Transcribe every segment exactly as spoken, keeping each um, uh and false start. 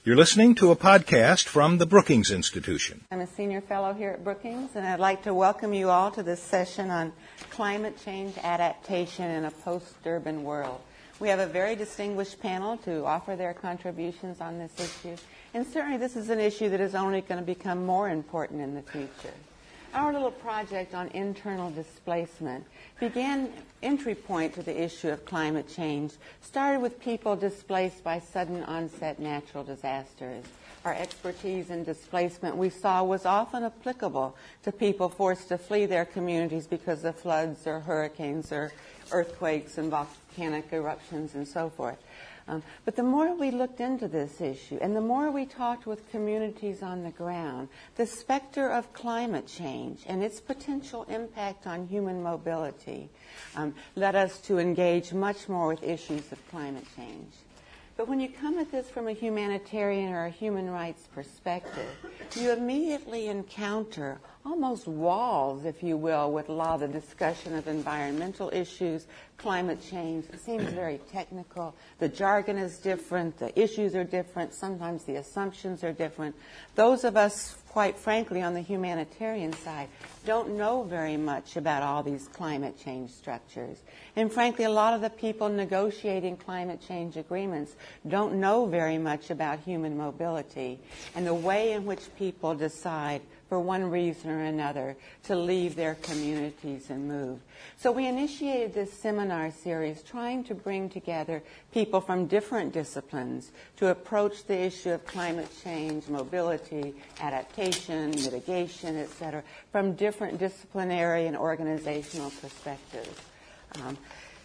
You're listening to a podcast from the Brookings Institution. I'm a senior fellow here at Brookings, and I'd like to welcome you all to this session on climate change adaptation in a post-urban world. We have a very distinguished panel to offer their contributions on this issue, and certainly this is an issue that is only going to become more important in the future. Our little project on internal displacement began entry point to the issue of climate change, started with people displaced by sudden onset natural disasters. Our expertise in displacement we saw was often applicable to people forced to flee their communities because of floods or hurricanes or earthquakes and volcanic eruptions and so forth. Um, but the more we looked into this issue and the more we talked with communities on the ground, the specter of climate change and its potential impact on human mobility um, led us to engage much more with issues of climate change. But when you come at this from a humanitarian or a human rights perspective, you immediately encounter almost walls, if you will, with a lot of the discussion of environmental issues, climate change. It seems very technical. The jargon is different. The issues are different. Sometimes the assumptions are different. Those of us, quite frankly, on the humanitarian side, don't know very much about all these climate change structures. And frankly, a lot of the people negotiating climate change agreements don't know very much about human mobility and the way in which people decide for one reason or another to leave their communities and move. So we initiated this seminar series trying to bring together people from different disciplines to approach the issue of climate change, mobility, adaptation, mitigation, et cetera, from different disciplinary and organizational perspectives. Um,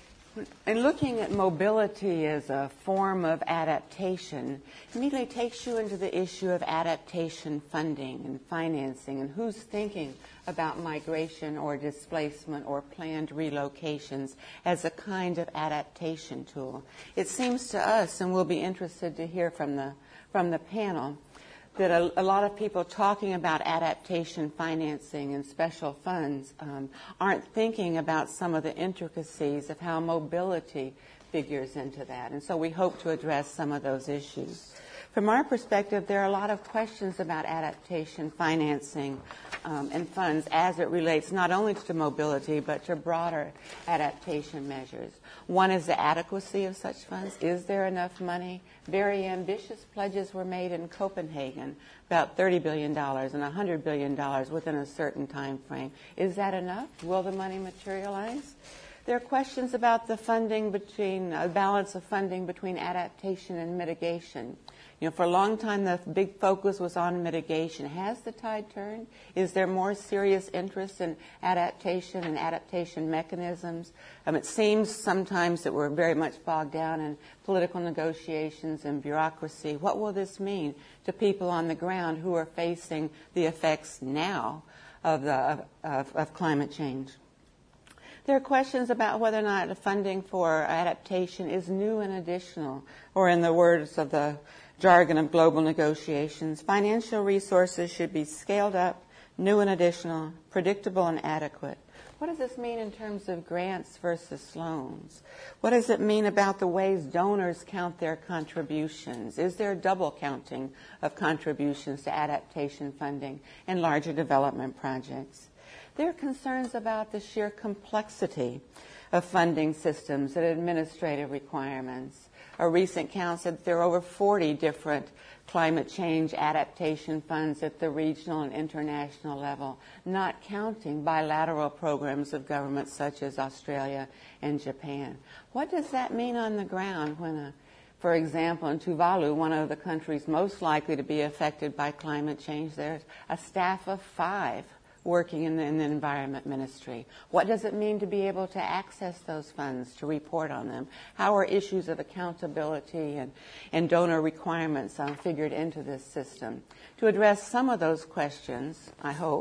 And looking at mobility as a form of adaptation immediately takes you into the issue of adaptation funding and financing and who's thinking about migration or displacement or planned relocations as a kind of adaptation tool. It seems to us, and we'll be interested to hear from the, from the panel, that a, a lot of people talking about adaptation financing and special funds um, aren't thinking about some of the intricacies of how mobility figures into that. And so we hope to address some of those issues. From our perspective, there are a lot of questions about adaptation financing um, and funds as it relates not only to mobility but to broader adaptation measures. One is the adequacy of such funds. Is there enough money? Very ambitious pledges were made in Copenhagen, about thirty billion dollars and one hundred billion dollars within a certain time frame. Is that enough? Will the money materialize? There are questions about the funding between, a uh, balance of funding between adaptation and mitigation. You know, for a long time, the big focus was on mitigation. Has the tide turned? Is there more serious interest in adaptation and adaptation mechanisms? Um, it seems sometimes that we're very much bogged down in political negotiations and bureaucracy. What will this mean to people on the ground who are facing the effects now of, the, of, of, of climate change? There are questions about whether or not the funding for adaptation is new and additional, or in the words of the jargon of global negotiations, financial resources should be scaled up, new and additional, predictable and adequate. What does this mean in terms of grants versus loans? What does it mean about the ways donors count their contributions? Is there double counting of contributions to adaptation funding and larger development projects? There are concerns about the sheer complexity of funding systems and administrative requirements. A recent count said there are over forty different climate change adaptation funds at the regional and international level, not counting bilateral programs of governments such as Australia and Japan. What does that mean on the ground when, a, for example, in Tuvalu, one of the countries most likely to be affected by climate change, there's a staff of five working in the, in the Environment Ministry? What does it mean to be able to access those funds, to report on them? How are issues of accountability and, and donor requirements uh, figured into this system? To address some of those questions, I hope,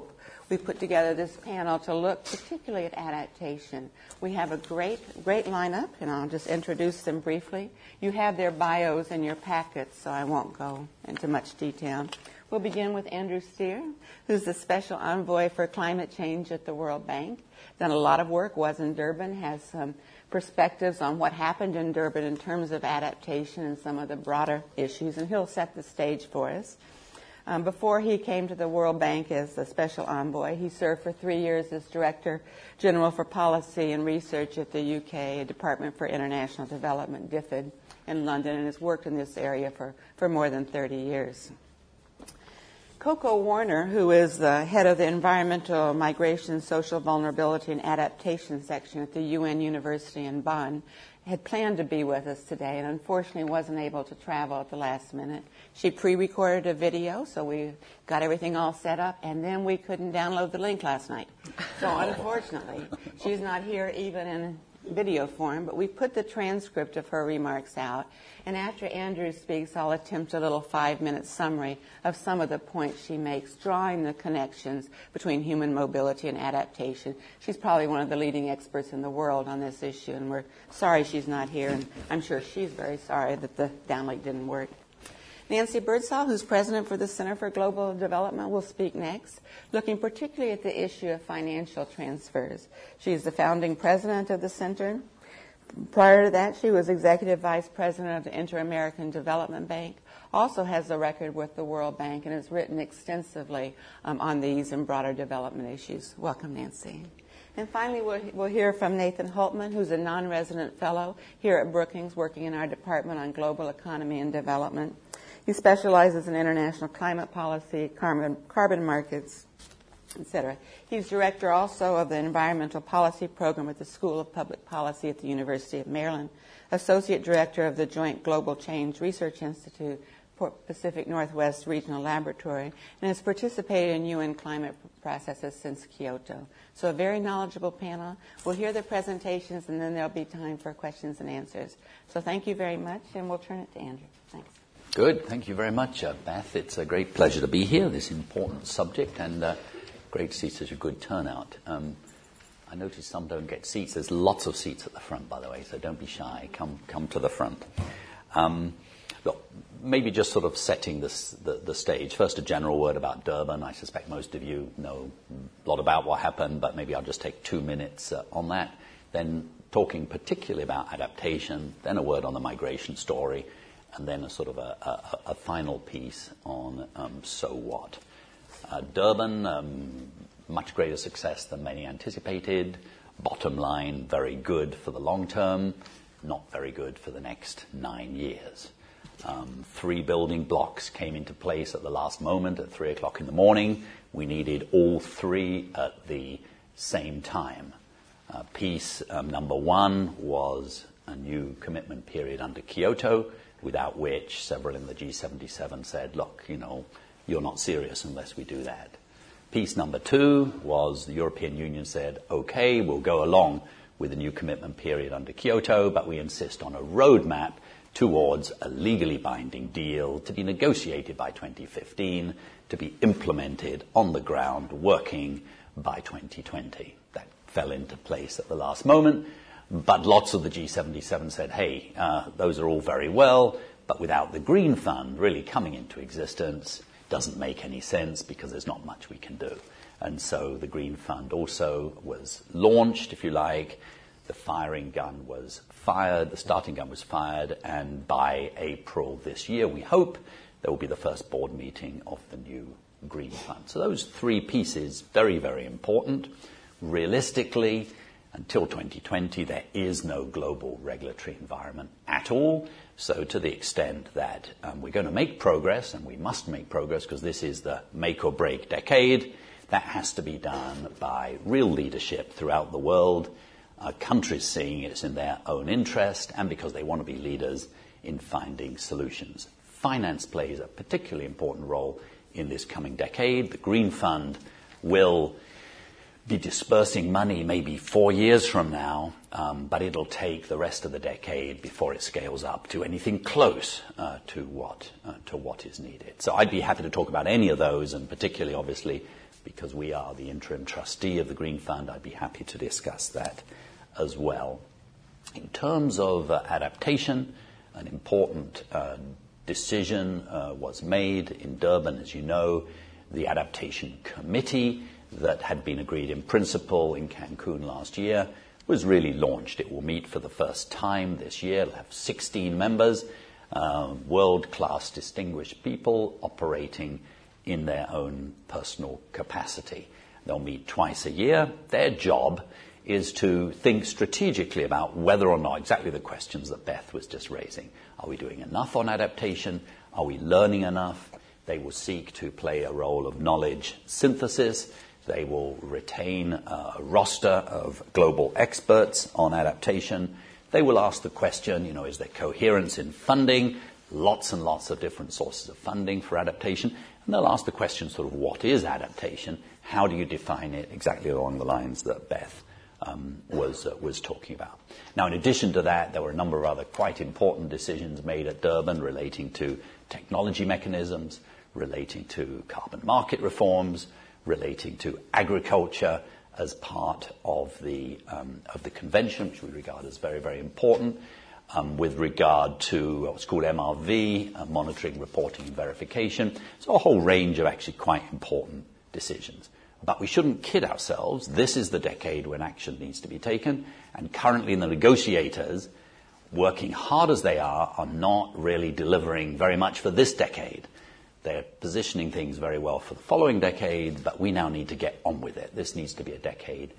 we put together this panel to look particularly at adaptation. We have a great, great lineup, and I'll just introduce them briefly. You have their bios in your packets, so I won't go into much detail. We'll begin with Andrew Steer, who's the Special Envoy for Climate Change at the World Bank. Done a lot of work, was in Durban, has some perspectives on what happened in Durban in terms of adaptation and some of the broader issues, and he'll set the stage for us. Um, before he came to the World Bank as the Special Envoy, he served for three years as Director General for Policy and Research at the U K Department for International Development, D F I D, in London, and has worked in this area for, for more than thirty years. Coco Warner, who is the head of the Environmental Migration, Social Vulnerability, and Adaptation section at the U N University in Bonn, had planned to be with us today and unfortunately wasn't able to travel at the last minute. She pre-recorded a video, so we got everything all set up, and then we couldn't download the link last night. So unfortunately, she's not here even in video form, but we put the transcript of her remarks out, and after Andrew speaks, I'll attempt a little five-minute summary of some of the points she makes, drawing the connections between human mobility and adaptation. She's probably one of the leading experts in the world on this issue, and we're sorry she's not here, and I'm sure she's very sorry that the downlink didn't work. Nancy Birdsall, who's president for the Center for Global Development, will speak next, looking particularly at the issue of financial transfers. She's the founding president of the center. Prior to that, she was executive vice president of the Inter-American Development Bank, also has a record with the World Bank, and has written extensively um, on these and broader development issues. Welcome, Nancy. And finally, we'll, we'll hear from Nathan Hultman, who's a non-resident fellow here at Brookings, working in our Department on Global Economy and Development. He specializes in international climate policy, carbon, carbon markets, et cetera. He's director also of the Environmental Policy Program at the School of Public Policy at the University of Maryland, associate director of the Joint Global Change Research Institute, Pacific Northwest Regional Laboratory, and has participated in U N climate processes since Kyoto. So a very knowledgeable panel. We'll hear the presentations, and then there'll be time for questions and answers. So thank you very much, and we'll turn it to Andrew. Thanks. Good. Thank you very much, uh, Beth. It's a great pleasure to be here, this important subject, and uh, great to see such a good turnout. Um, I noticed some don't get seats. There's lots of seats at the front, by the way, so don't be shy. Come come to the front. Um, look, maybe just sort of setting this, the, the stage. First, a general word about Durban. I suspect most of you know a lot about what happened, but maybe I'll just take two minutes uh, on that. Then talking particularly about adaptation, then a word on the migration story, and then a sort of a, a, a final piece on um, so what. Uh, Durban, um, much greater success than many anticipated. Bottom line, very good for the long term, not very good for the next nine years. Um, three building blocks came into place at the last moment at three o'clock in the morning. We needed all three at the same time. Uh, piece um, number one was a new commitment period under Kyoto, without which several in the G seventy-seven said, look, you know, you're not serious unless we do that. Piece number two was the European Union said, okay, we'll go along with the new commitment period under Kyoto, but we insist on a roadmap towards a legally binding deal to be negotiated by twenty fifteen, to be implemented on the ground, working by twenty twenty. That fell into place at the last moment. But lots of the G seventy-seven said, hey, uh, those are all very well, but without the Green Fund really coming into existence, doesn't make any sense because there's not much we can do. And so the Green Fund also was launched, if you like. The firing gun was fired, the starting gun was fired, and by April this year, we hope, there will be the first board meeting of the new Green Fund. So those three pieces, very, very important. Realistically, until twenty twenty, there is no global regulatory environment at all. So to the extent that um, we're going to make progress, and we must make progress because this is the make or break decade, that has to be done by real leadership throughout the world, uh, countries seeing it's in their own interest, and because they want to be leaders in finding solutions. Finance plays a particularly important role in this coming decade. The Green Fund will be dispersing money maybe four years from now, um, but it'll take the rest of the decade before it scales up to anything close uh, to what uh, to what is needed. So I'd be happy to talk about any of those, and particularly, obviously, because we are the interim trustee of the Green Fund, I'd be happy to discuss that as well. In terms of uh, adaptation, an important uh, decision uh, was made in Durban, as you know. The Adaptation Committee that had been agreed in principle in Cancun last year was really launched. It will meet for the first time this year. It'll have sixteen members, uh, world-class distinguished people operating in their own personal capacity. They'll meet twice a year. Their job is to think strategically about whether or not exactly the questions that Beth was just raising. Are we doing enough on adaptation? Are we learning enough? They will seek to play a role of knowledge synthesis. They will retain a roster of global experts on adaptation. They will ask the question, you know, is there coherence in funding? Lots and lots of different sources of funding for adaptation. And they'll ask the question, sort of, what is adaptation? How do you define it? Exactly along the lines that Beth um, was uh, was talking about. Now, in addition to that, there were a number of other quite important decisions made at Durban relating to technology mechanisms, relating to carbon market reforms, relating to agriculture as part of the um, of the convention, which we regard as very, very important, um, with regard to what's called M R V, uh, monitoring, reporting, and verification. So a whole range of actually quite important decisions. But we shouldn't kid ourselves. This is the decade when action needs to be taken, and currently the negotiators, working hard as they are, are not really delivering very much for this decade. They're positioning things very well for the following decade, but we now need to get on with it. This needs to be a decade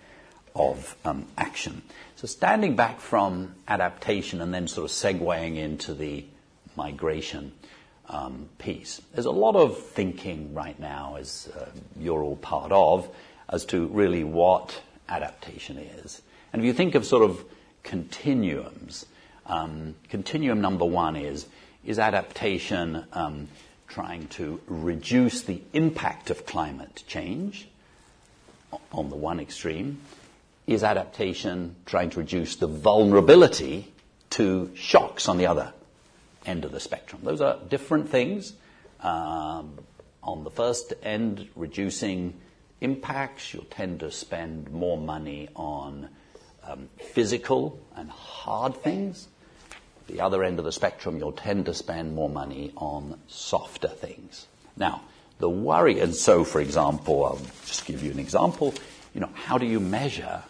of um, action. So standing back from adaptation and then sort of segueing into the migration um, piece, there's a lot of thinking right now, as uh, you're all part of, as to really what adaptation is. And if you think of sort of continuums, um, continuum number one is, is adaptation um, trying to reduce the impact of climate change on the one extreme? Is adaptation trying to reduce the vulnerability to shocks on the other end of the spectrum? Those are different things. Um, on the first end, reducing impacts, you'll tend to spend more money on um, physical and hard things. The other end of the spectrum, you'll tend to spend more money on softer things. Now, the worry, and so, for example, I'll just give you an example, you know, how do you measure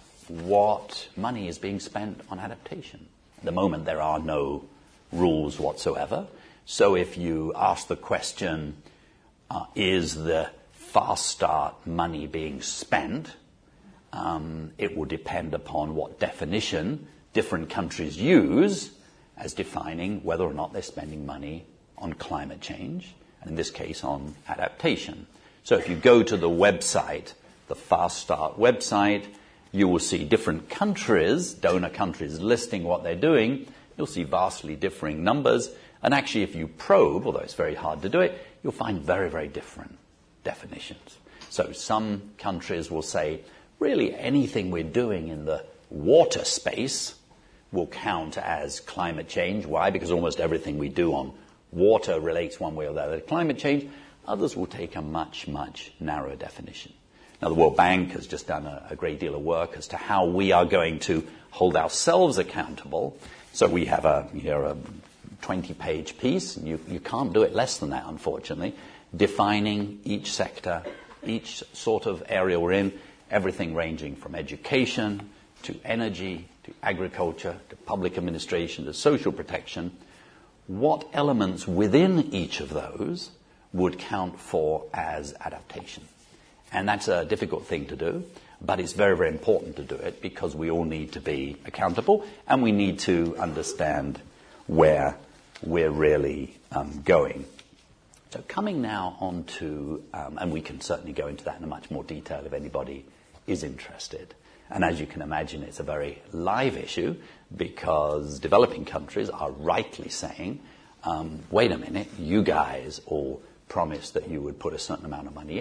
what money is being spent on adaptation? At the moment, there are no rules whatsoever. So if you ask the question, uh, is the Fast Start money being spent, um, it will depend upon what definition different countries use as defining whether or not they're spending money on climate change, and in this case on adaptation. So if you go to the website, the Fast Start website, you will see different countries, donor countries, listing what they're doing. You'll see vastly differing numbers, and actually if you probe, although it's very hard to do it, you'll find very, very different definitions. So some countries will say, really anything we're doing in the water space will count as climate change. Why? Because almost everything we do on water relates one way or the other to climate change. Others will take a much, much narrower definition. Now, the World Bank has just done a, a great deal of work as to how we are going to hold ourselves accountable. So we have a, here a twenty-page piece, and you, you can't do it less than that, unfortunately, defining each sector, each sort of area we're in, everything ranging from education to energy, to agriculture, to public administration, to social protection. What elements within each of those would count for as adaptation? And that's a difficult thing to do, but it's very, very important to do it because we all need to be accountable and we need to understand where we're really um, going. So coming now on to, um, and we can certainly go into that in a much more detail if anybody is interested. And as you can imagine, it's a very live issue because developing countries are rightly saying, um, wait a minute, you guys all promised that you would put a certain amount of money in,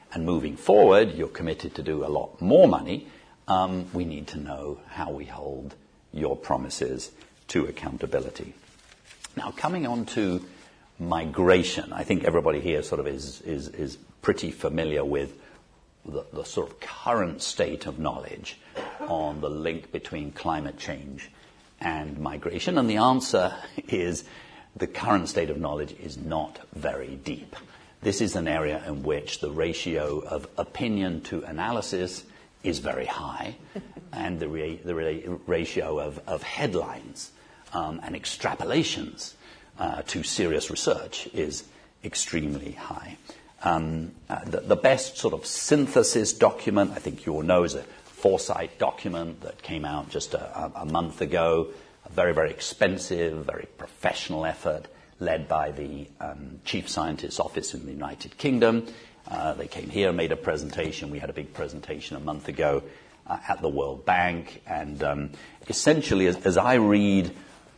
and moving forward, you're committed to do a lot more money, um, we need to know how we hold your promises to accountability. Now, coming on to migration, I think everybody here sort of is, is, is pretty familiar with the, the sort of current state of knowledge on the link between climate change and migration. And the answer is the current state of knowledge is not very deep. This is an area in which the ratio of opinion to analysis is very high, and the, re- the re- ratio of, of headlines um, and extrapolations uh, to serious research is extremely high. Um, uh, the, the best sort of synthesis document, I think you all know, is a Foresight document that came out just a, a month ago. A very, very expensive, very professional effort led by the um, Chief Scientist's Office in the United Kingdom. Uh, they came here, made a presentation. We had a big presentation a month ago uh, at the World Bank. And um, essentially, as, as I read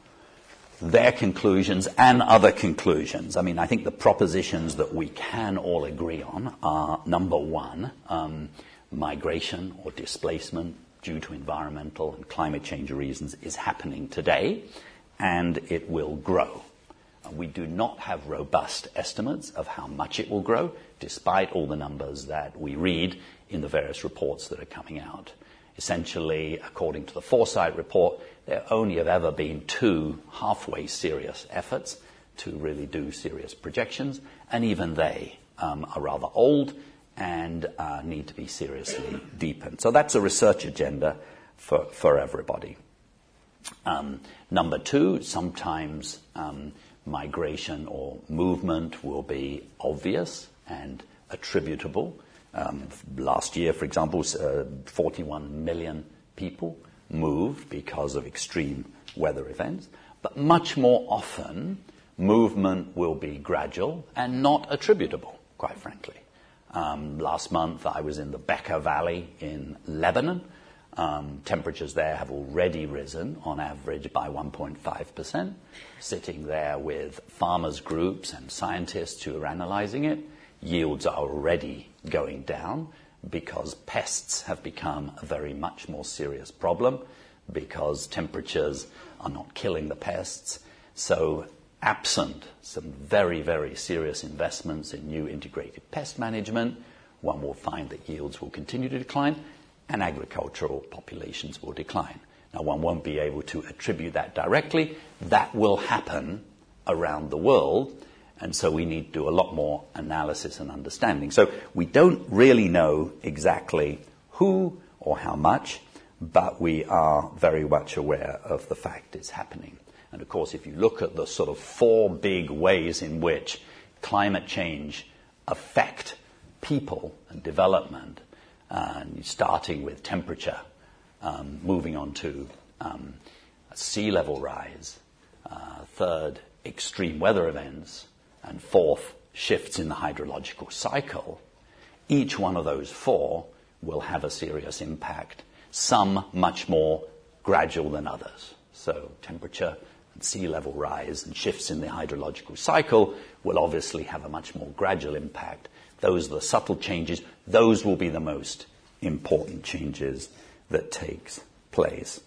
their conclusions and other conclusions, I mean, I think the propositions that we can all agree on are, number one, um, migration or displacement due to environmental and climate change reasons is happening today, and it will grow. We do not have robust estimates of how much it will grow, despite all the numbers that we read in the various reports that are coming out. Essentially, according to the Foresight report, there only have ever been two halfway serious efforts to really do serious projections, and even they um, are rather old and uh, need to be seriously deepened. So that's a research agenda for, for everybody. Um, number two, sometimes um, migration or movement will be obvious and attributable. Um, last year, for example, uh, forty-one million people moved because of extreme weather events. But much more often, movement will be gradual and not attributable, quite frankly. Um, last month, I was in the Bekaa Valley in Lebanon. Um, temperatures there have already risen, on average, by one point five percent. Sitting there with farmers' groups and scientists who are analyzing it, yields are already going down because pests have become a very much more serious problem because temperatures are not killing the pests. So absent some very, very serious investments in new integrated pest management, one will find that yields will continue to decline and agricultural populations will decline. Now, one won't be able to attribute that directly. That will happen around the world, and so we need to do a lot more analysis and understanding. So we don't really know exactly who or how much, but we are very much aware of the fact it's happening. And of course, if you look at the sort of four big ways in which climate change affect people and development, uh, starting with temperature, um, moving on to um, sea level rise, uh, third, extreme weather events, and fourth, shifts in the hydrological cycle, each one of those four will have a serious impact, some much more gradual than others. So temperature and sea level rise and shifts in the hydrological cycle will obviously have a much more gradual impact. Those are the subtle changes. Those will be the most important changes that takes place.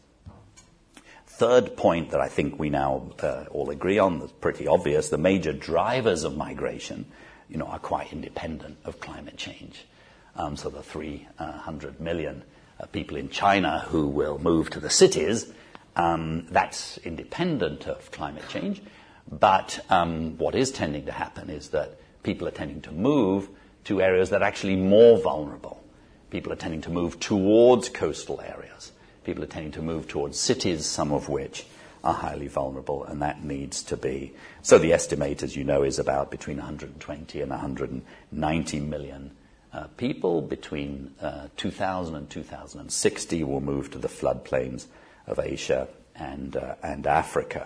Third point that I think we now uh, all agree on, that's pretty obvious, the major drivers of migration, you know, are quite independent of climate change. Um, so the three hundred million uh, people in China who will move to the cities, um, that's independent of climate change. But um, what is tending to happen is that people are tending to move to areas that are actually more vulnerable. People are tending to move towards coastal areas. People are tending to move towards cities, some of which are highly vulnerable, and that needs to be. So the estimate, as you know, is about between one hundred twenty and one hundred ninety million uh, people. Between uh, two thousand and two thousand sixty will move to the floodplains of Asia and, uh, and Africa.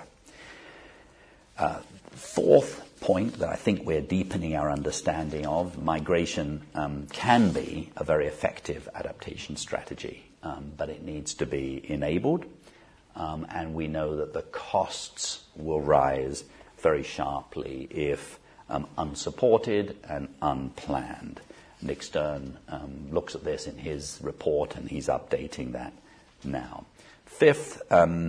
Uh, fourth point that I think we're deepening our understanding of, migration um, can be a very effective adaptation strategy. Um, but it needs to be enabled, um, and we know that the costs will rise very sharply if um, unsupported and unplanned. Nick Stern um, looks at this in his report, and he's updating that now. Fifth, um,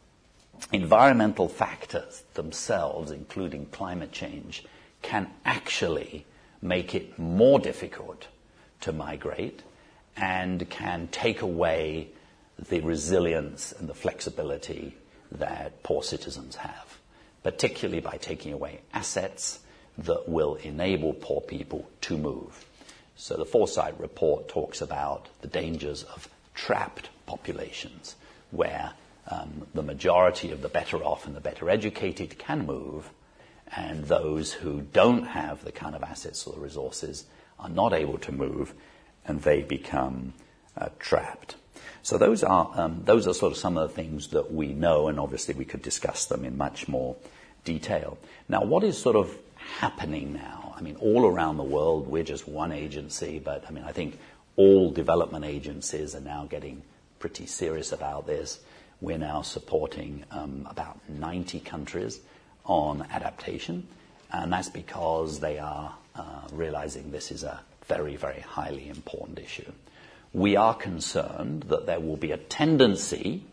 environmental factors themselves, including climate change, can actually make it more difficult to migrate and can take away the resilience and the flexibility that poor citizens have, particularly by taking away assets that will enable poor people to move. So the Foresight report talks about the dangers of trapped populations, where um, the majority of the better off and the better educated can move, and those who don't have the kind of assets or resources are not able to move, and they become uh, trapped. So those are um, those are sort of some of the things that we know, and obviously we could discuss them in much more detail. Now, what is sort of happening now? I mean, all around the world, we're just one agency, but I mean, I think all development agencies are now getting pretty serious about this. We're now supporting um, about ninety countries on adaptation, and that's because they are uh, realizing this is a very, very highly important issue. We are concerned that there will be a tendency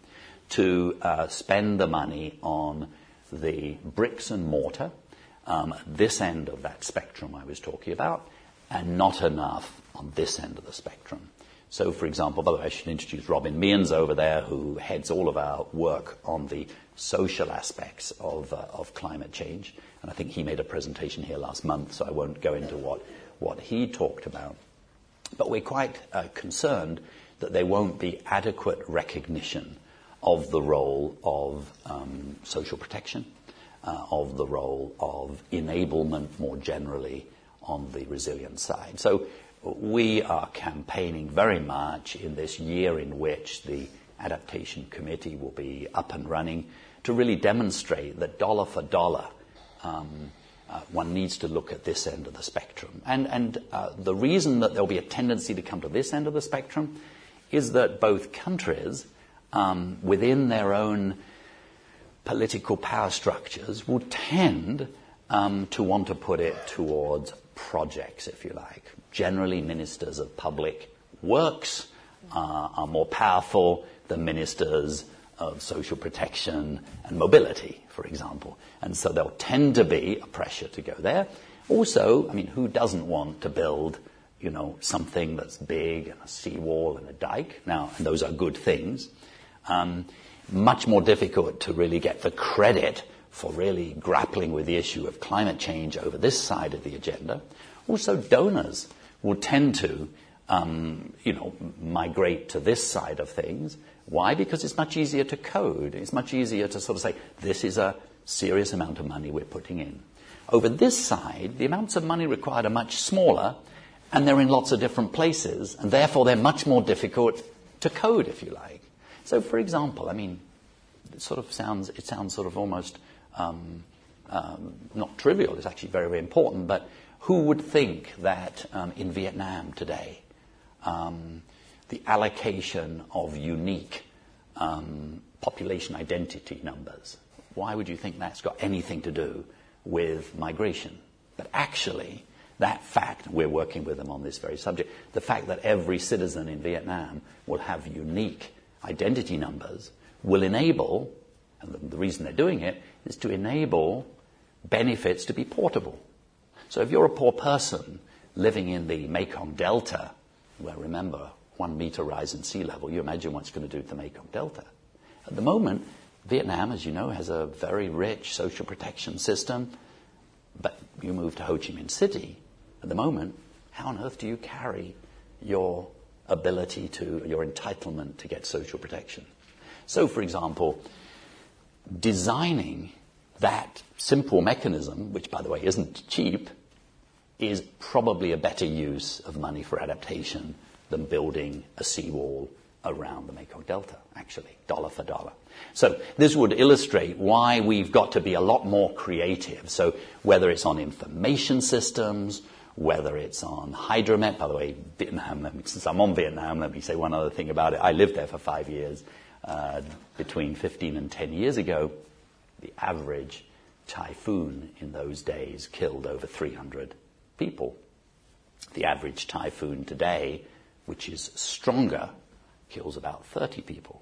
to uh, spend the money on the bricks and mortar, um, at this end of that spectrum I was talking about, and not enough on this end of the spectrum. So, for example, by the way, I should introduce Robin Meehan over there, who heads all of our work on the social aspects of, uh, of climate change. And I think he made a presentation here last month, so I won't go into what, what he talked about. But we're quite uh, concerned that there won't be adequate recognition of the role of um, social protection, uh, of the role of enablement more generally on the resilience side. So we are campaigning very much in this year in which the Adaptation Committee will be up and running to really demonstrate that dollar for dollar, um, Uh, one needs to look at this end of the spectrum. And, and uh, the reason that there'll be a tendency to come to this end of the spectrum is that both countries, um, within their own political power structures, will tend um, to want to put it towards projects, if you like. Generally, ministers of public works uh, are more powerful than ministers of social protection and mobility, for example. And so there'll tend to be a pressure to go there. Also, I mean, who doesn't want to build, you know, something that's big, and a seawall and a dike? Now, and those are good things. Um, much more difficult to really get the credit for really grappling with the issue of climate change over this side of the agenda. Also, donors will tend to, um, you know, migrate to this side of things. Why? Because it's much easier to code. It's much easier to sort of say, this is a serious amount of money we're putting in. Over this side, the amounts of money required are much smaller, and they're in lots of different places, and therefore they're much more difficult to code, if you like. So, for example, I mean, it sort of sounds, it sounds sort of almost um, um, not trivial. It's actually very, very important. But who would think that um, in Vietnam today, um, the allocation of unique um, population identity numbers, why would you think that's got anything to do with migration? But actually, that fact, we're working with them on this very subject, the fact that every citizen in Vietnam will have unique identity numbers will enable, and the, the reason they're doing it is to enable benefits to be portable. So if you're a poor person living in the Mekong Delta, where, remember, one meter rise in sea level, you imagine what it's going to do to the Mekong Delta. At the moment, Vietnam, as you know, has a very rich social protection system, but you move to Ho Chi Minh City, at the moment, how on earth do you carry your ability to, your entitlement to get social protection? So, for example, designing that simple mechanism, which, by the way, isn't cheap, is probably a better use of money for adaptation than building a seawall around the Mekong Delta, actually, dollar for dollar. So this would illustrate why we've got to be a lot more creative. So whether it's on information systems, whether it's on hydromet, by the way, Vietnam, let me, since I'm on Vietnam, let me say one other thing about it. I lived there for five years. Uh, between fifteen and ten years ago, the average typhoon in those days killed over three hundred people. The average typhoon today, which is stronger, kills about thirty people.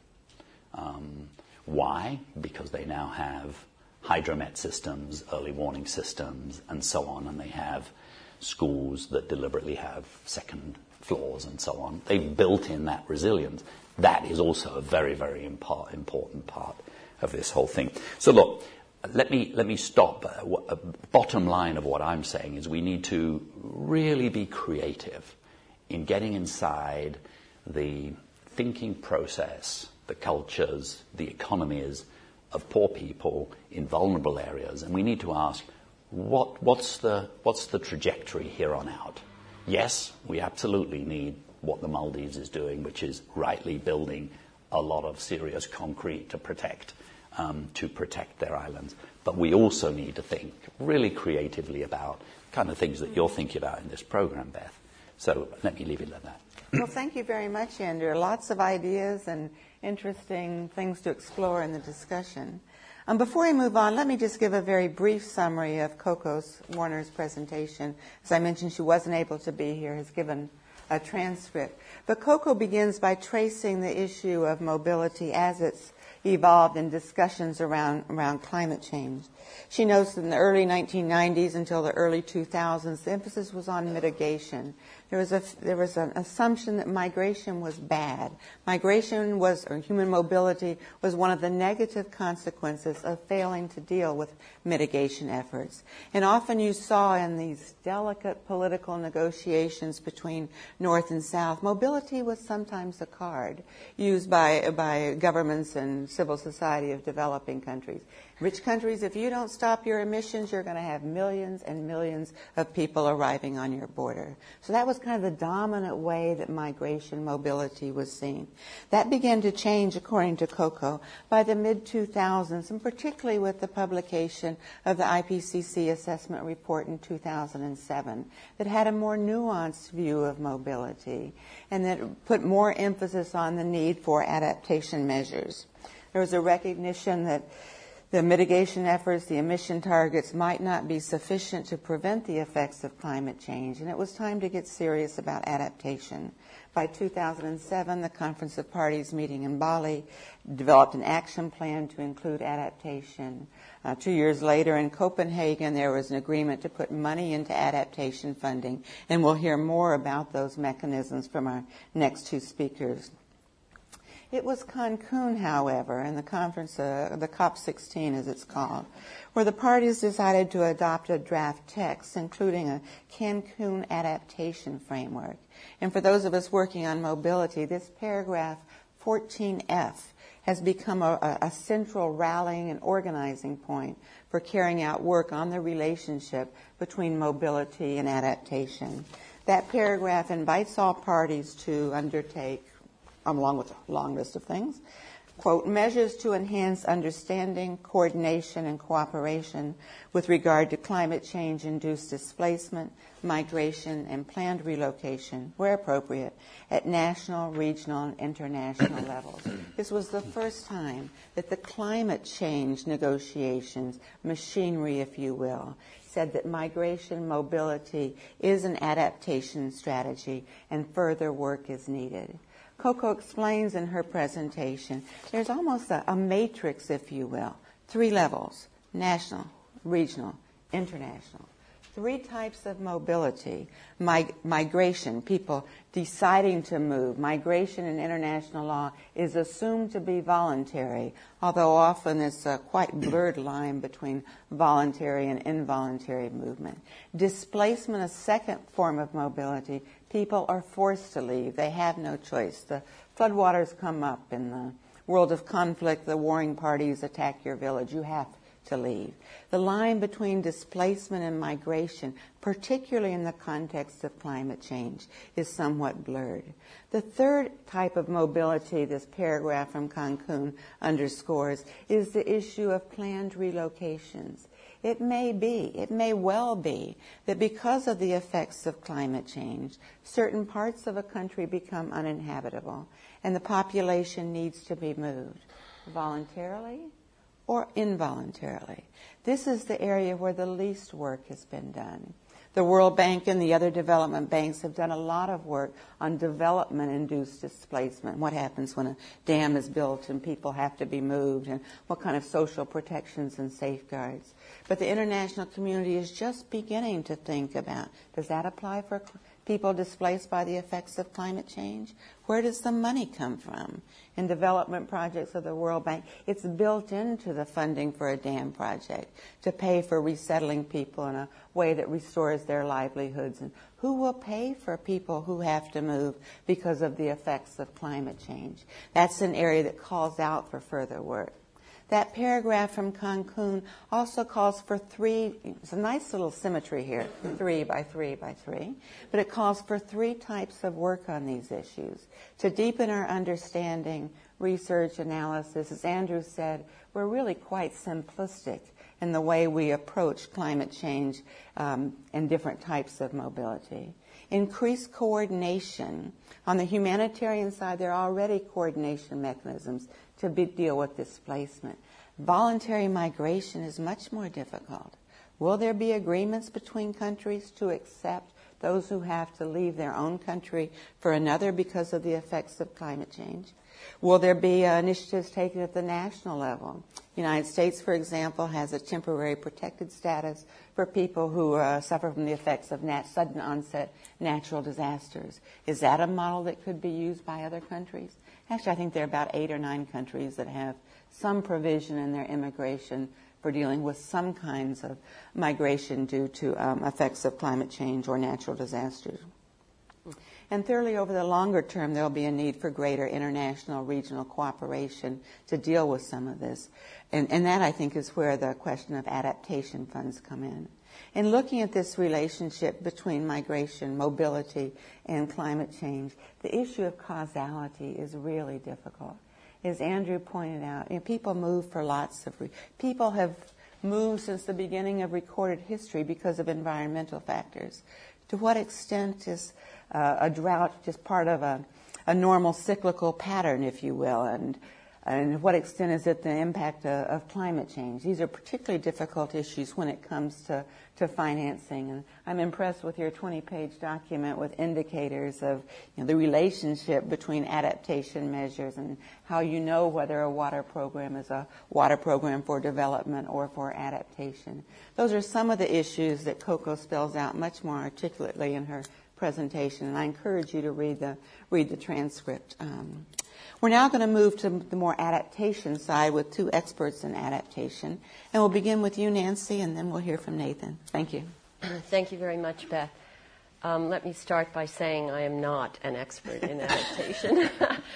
Um, why? Because they now have hydromet systems, early warning systems, and so on, and they have schools that deliberately have second floors and so on. They've built in that resilience. That is also a very, very impo- important part of this whole thing. So look, let me let me stop. Uh, bottom line of what I'm saying is we need to really be creative in getting inside the thinking process, the cultures, the economies of poor people in vulnerable areas, and we need to ask, what what's the what's the trajectory here on out? Yes, we absolutely need what the Maldives is doing, which is rightly building a lot of serious concrete to protect um, to protect their islands. But we also need to think really creatively about kind of things that you're thinking about in this program, Beth. So let me leave it at that. Well, thank you very much, Andrew. Lots of ideas and interesting things to explore in the discussion. Um, before we move on, let me just give a very brief summary of Coco Warner's presentation. As I mentioned, she wasn't able to be here, has given a transcript. But Coco begins by tracing the issue of mobility as it's evolved in discussions around, around climate change. She notes that in the early nineteen nineties until the early two thousands, the emphasis was on mitigation. There was a there was an assumption that migration was bad. Migration was, or human mobility was one of the negative consequences of failing to deal with mitigation efforts. And often you saw in these delicate political negotiations between North and South, mobility was sometimes a card used by by governments and civil society of developing countries. Rich countries, if you don't stop your emissions, you're going to have millions and millions of people arriving on your border. So that was kind of the dominant way that migration mobility was seen. That began to change, according to Coco, by the mid two thousands, and particularly with the publication of the I P C C assessment report in two thousand seven that had a more nuanced view of mobility and that put more emphasis on the need for adaptation measures. There was a recognition that the mitigation efforts, the emission targets might not be sufficient to prevent the effects of climate change, and it was time to get serious about adaptation. By two thousand seven, the Conference of Parties meeting in Bali developed an action plan to include adaptation. Uh, two years later in Copenhagen, there was an agreement to put money into adaptation funding, and we'll hear more about those mechanisms from our next two speakers. It was Cancun, however, and the conference, uh, the COP sixteen as it's called, where the parties decided to adopt a draft text, including a Cancun adaptation framework. And for those of us working on mobility, this paragraph fourteen F has become a, a central rallying and organizing point for carrying out work on the relationship between mobility and adaptation. That paragraph invites all parties to undertake, along with a long list of things, quote, measures to enhance understanding, coordination, and cooperation with regard to climate change-induced displacement, migration, and planned relocation, where appropriate, at national, regional, and international levels. This was the first time that the climate change negotiations, machinery, if you will, said that migration mobility is an adaptation strategy and further work is needed. Coco explains in her presentation there's almost a, a matrix, if you will, three levels, national, regional, international. Three types of mobility, Mig- migration, people deciding to move. Migration in international law is assumed to be voluntary, although often it's a quite blurred line between voluntary and involuntary movement. Displacement, a second form of mobility, people are forced to leave. They have no choice. The floodwaters come up in the world of conflict. The warring parties attack your village. You have to leave. The line between displacement and migration, particularly in the context of climate change, is somewhat blurred. The third type of mobility this paragraph from Cancun underscores is the issue of planned relocations. It may be, it may well be, that because of the effects of climate change, certain parts of a country become uninhabitable, and the population needs to be moved voluntarily or involuntarily. This is the area where the least work has been done. The World Bank and the other development banks have done a lot of work on development-induced displacement. What happens when a dam is built and people have to be moved, and what kind of social protections and safeguards. But the international community is just beginning to think about, does that apply for people displaced by the effects of climate change? Where does the money come from? In development projects of the World Bank, it's built into the funding for a dam project to pay for resettling people in a way that restores their livelihoods. And who will pay for people who have to move because of the effects of climate change? That's an area that calls out for further work. That paragraph from Cancun also calls for three, it's a nice little symmetry here, three by three by three, but it calls for three types of work on these issues. To deepen our understanding, research, analysis, as Andrew said, we're really quite simplistic in the way we approach climate change um, and different types of mobility. Increased coordination. On the humanitarian side, there are already coordination mechanisms to be, deal with displacement. Voluntary migration is much more difficult. Will there be agreements between countries to accept those who have to leave their own country for another because of the effects of climate change? Will there be uh, initiatives taken at the national level? The United States, for example, has a temporary protected status for people who uh, suffer from the effects of nat- sudden onset natural disasters. Is that a model that could be used by other countries? Actually, I think there are about eight or nine countries that have some provision in their immigration for dealing with some kinds of migration due to um, effects of climate change or natural disasters. And thirdly, over the longer term, there will be a need for greater international regional cooperation to deal with some of this. And, and that, I think, is where the question of adaptation funds come in. In looking at this relationship between migration, mobility, and climate change, the issue of causality is really difficult. As Andrew pointed out, you know, people move for lots of... Re- people have moved since the beginning of recorded history because of environmental factors. To what extent is uh, a drought just part of a, a normal cyclical pattern, if you will, and and to what extent is it the impact of, of climate change? These are particularly difficult issues when it comes to, to financing. And I'm impressed with your twenty-page document with indicators of you know, the relationship between adaptation measures and how you know whether a water program is a water program for development or for adaptation. Those are some of the issues that Coco spells out much more articulately in her presentation, and I encourage you to read the read the transcript. Um, we're now going to move to the more adaptation side with two experts in adaptation, and we'll begin with you, Nancy, and then we'll hear from Nathan. Thank you. Thank you very much, Beth. Um, let me start by saying I am not an expert in adaptation.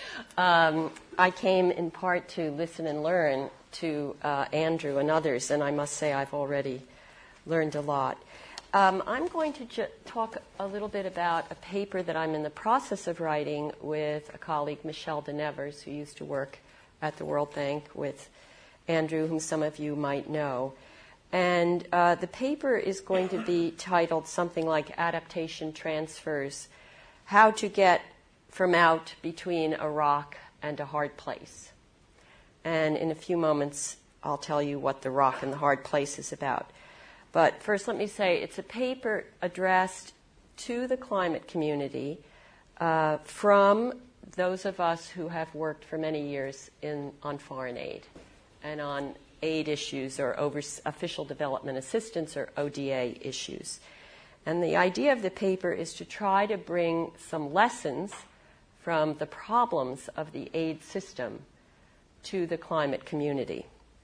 um, I came in part to listen and learn to uh, Andrew and others, and I must say I've already learned a lot. Um, I'm going to ju- talk a little bit about a paper that I'm in the process of writing with a colleague, Michelle de Nevers, who used to work at the World Bank with Andrew, whom some of you might know. And uh, the paper is going to be titled something like Adaptation Transfers, How to Get from Out Between a Rock and a Hard Place. And in a few moments, I'll tell you what the rock and the hard place is about. But first, let me say it's a paper addressed to the climate community uh, from those of us who have worked for many years in on foreign aid and on aid issues or over official development assistance or O D A issues. And the idea of the paper is to try to bring some lessons from the problems of the aid system to the climate community.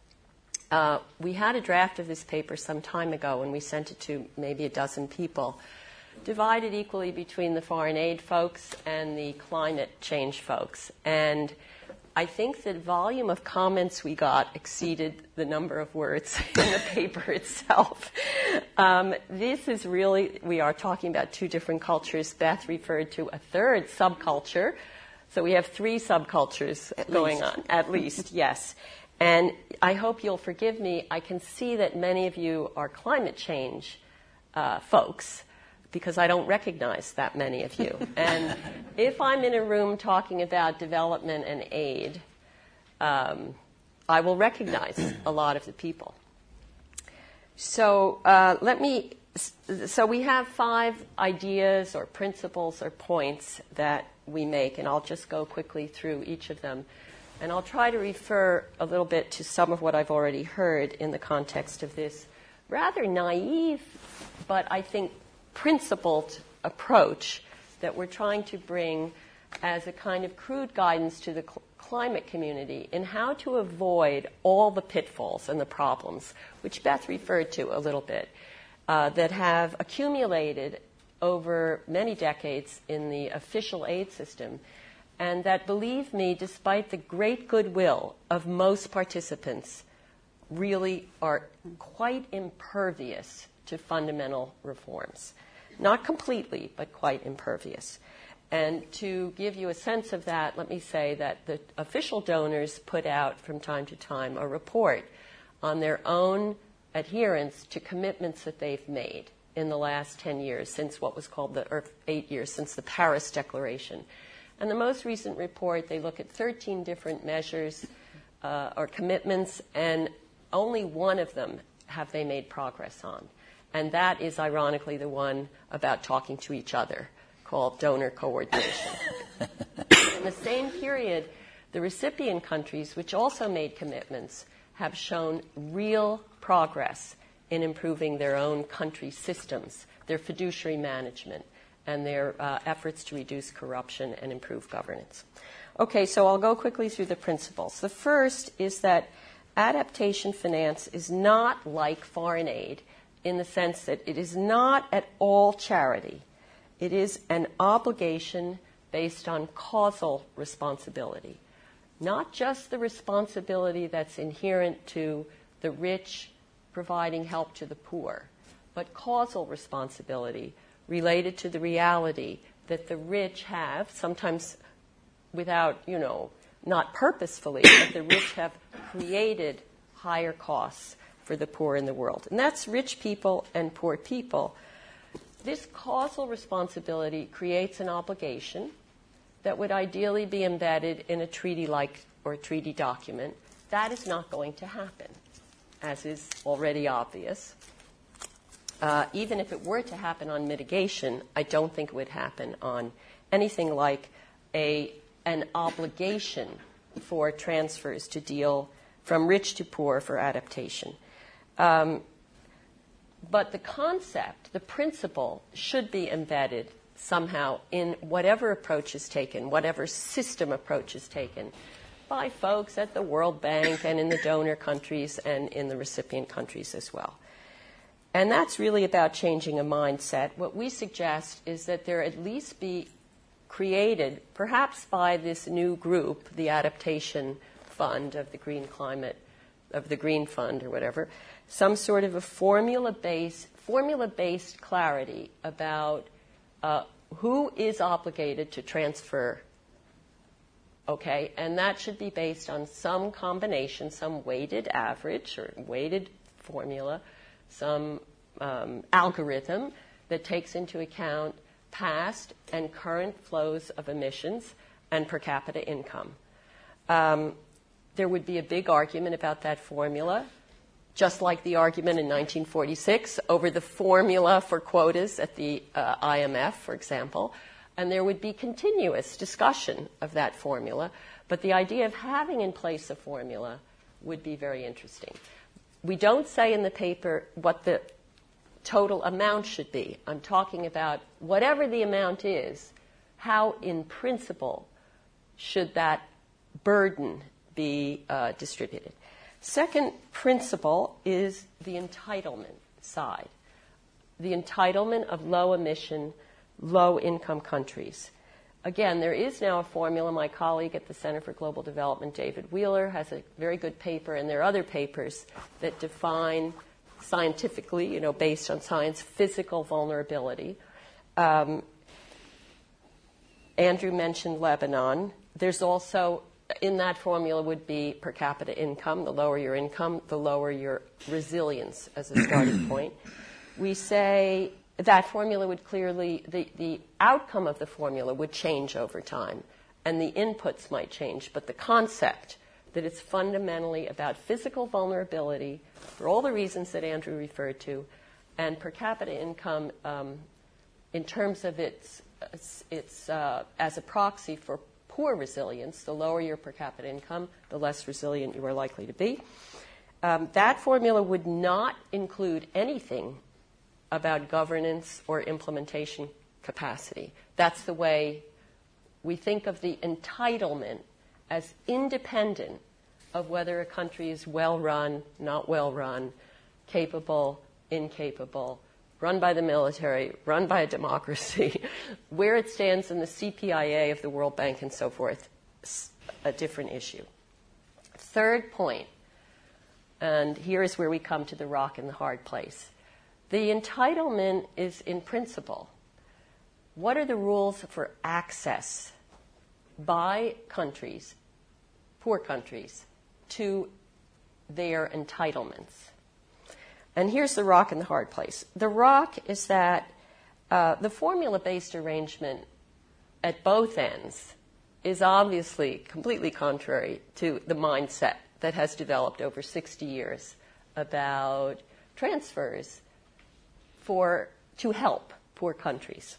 Uh, we had a draft of this paper some time ago, and we sent it to maybe a dozen people, divided equally between the foreign aid folks and the climate change folks. And I think the volume of comments we got exceeded the number of words in the paper itself. Um, this is really, we are talking about two different cultures. Beth referred to a third subculture. So we have three subcultures at going least. on, at least, yes. And I hope you'll forgive me. I can see that many of you are climate change uh, folks because I don't recognize that many of you. And if I'm in a room talking about development and aid, um, I will recognize a lot of the people. So uh, let me so we have five ideas or principles or points that we make, and I'll just go quickly through each of them. And I'll try to refer a little bit to some of what I've already heard in the context of this rather naive, but I think principled approach that we're trying to bring as a kind of crude guidance to the cl- climate community in how to avoid all the pitfalls and the problems, which Beth referred to a little bit, uh, that have accumulated over many decades in the official aid system, and that, believe me, despite the great goodwill of most participants, really are quite impervious to fundamental reforms. Not completely, but quite impervious. And to give you a sense of that, let me say that the official donors put out from time to time a report on their own adherence to commitments that they've made in the last ten years, since what was called the, or eight years, since the Paris Declaration. And the most recent report, they look at thirteen different measures uh, or commitments, and only one of them have they made progress on. And that is, ironically, the one about talking to each other, called donor coordination. In the same period, the recipient countries, which also made commitments, have shown real progress in improving their own country systems, their fiduciary management, and their uh, efforts to reduce corruption and improve governance. Okay, so I'll go quickly through the principles. The first is that adaptation finance is not like foreign aid in the sense that it is not at all charity. It is an obligation based on causal responsibility, not just the responsibility that's inherent to the rich providing help to the poor, but causal responsibility related to the reality that the rich have, sometimes without, you know, not purposefully, but the rich have created higher costs for the poor in the world. And that's rich people and poor people. This causal responsibility creates an obligation that would ideally be embedded in a treaty-like or a treaty document. That is not going to happen, as is already obvious. Uh, even if it were to happen on mitigation, I don't think it would happen on anything like a an obligation for transfers to deal from rich to poor for adaptation. Um, but the concept, the principle, should be embedded somehow in whatever approach is taken, whatever system approach is taken by folks at the World Bank and in the donor countries and in the recipient countries as well. And that's really about changing a mindset. What we suggest is that there at least be created, perhaps by this new group, the Adaptation Fund of the Green Climate, of the Green Fund or whatever, some sort of a formula-based, formula-based clarity about uh, who is obligated to transfer, okay? And that should be based on some combination, some weighted average or weighted formula, some um, algorithm that takes into account past and current flows of emissions and per capita income. Um, there would be a big argument about that formula, just like the argument in nineteen forty-six over the formula for quotas at the uh, I M F, for example, and there would be continuous discussion of that formula, but the idea of having in place a formula would be very interesting. We don't say in the paper what the total amount should be. I'm talking about whatever the amount is, how in principle should that burden be uh, distributed. Second principle is the entitlement side, the entitlement of low emission, low income countries. Again, there is now a formula. My colleague at the Center for Global Development, David Wheeler, has a very good paper, and there are other papers that define scientifically, you know, based on science, physical vulnerability. Um, Andrew mentioned Lebanon. There's also, in that formula would be per capita income. The lower your income, the lower your resilience as a starting point. We say that formula would clearly, the, the outcome of the formula would change over time, and the inputs might change, but the concept that it's fundamentally about physical vulnerability for all the reasons that Andrew referred to, and per capita income, um, in terms of its, its uh, as a proxy for poor resilience, the lower your per capita income, the less resilient you are likely to be. Um, that formula would not include anything about governance or implementation capacity. That's the way we think of the entitlement as independent of whether a country is well-run, not well-run, capable, incapable, run by the military, run by a democracy, where it stands in the C P I A of the World Bank and so forth, a different issue. Third point, and here is where we come to the rock and the hard place. The entitlement is in principle. What are the rules for access by countries, poor countries, to their entitlements? And here's the rock and the hard place. The rock is that uh, the formula-based arrangement at both ends is obviously completely contrary to the mindset that has developed over sixty years about transfers for to help poor countries.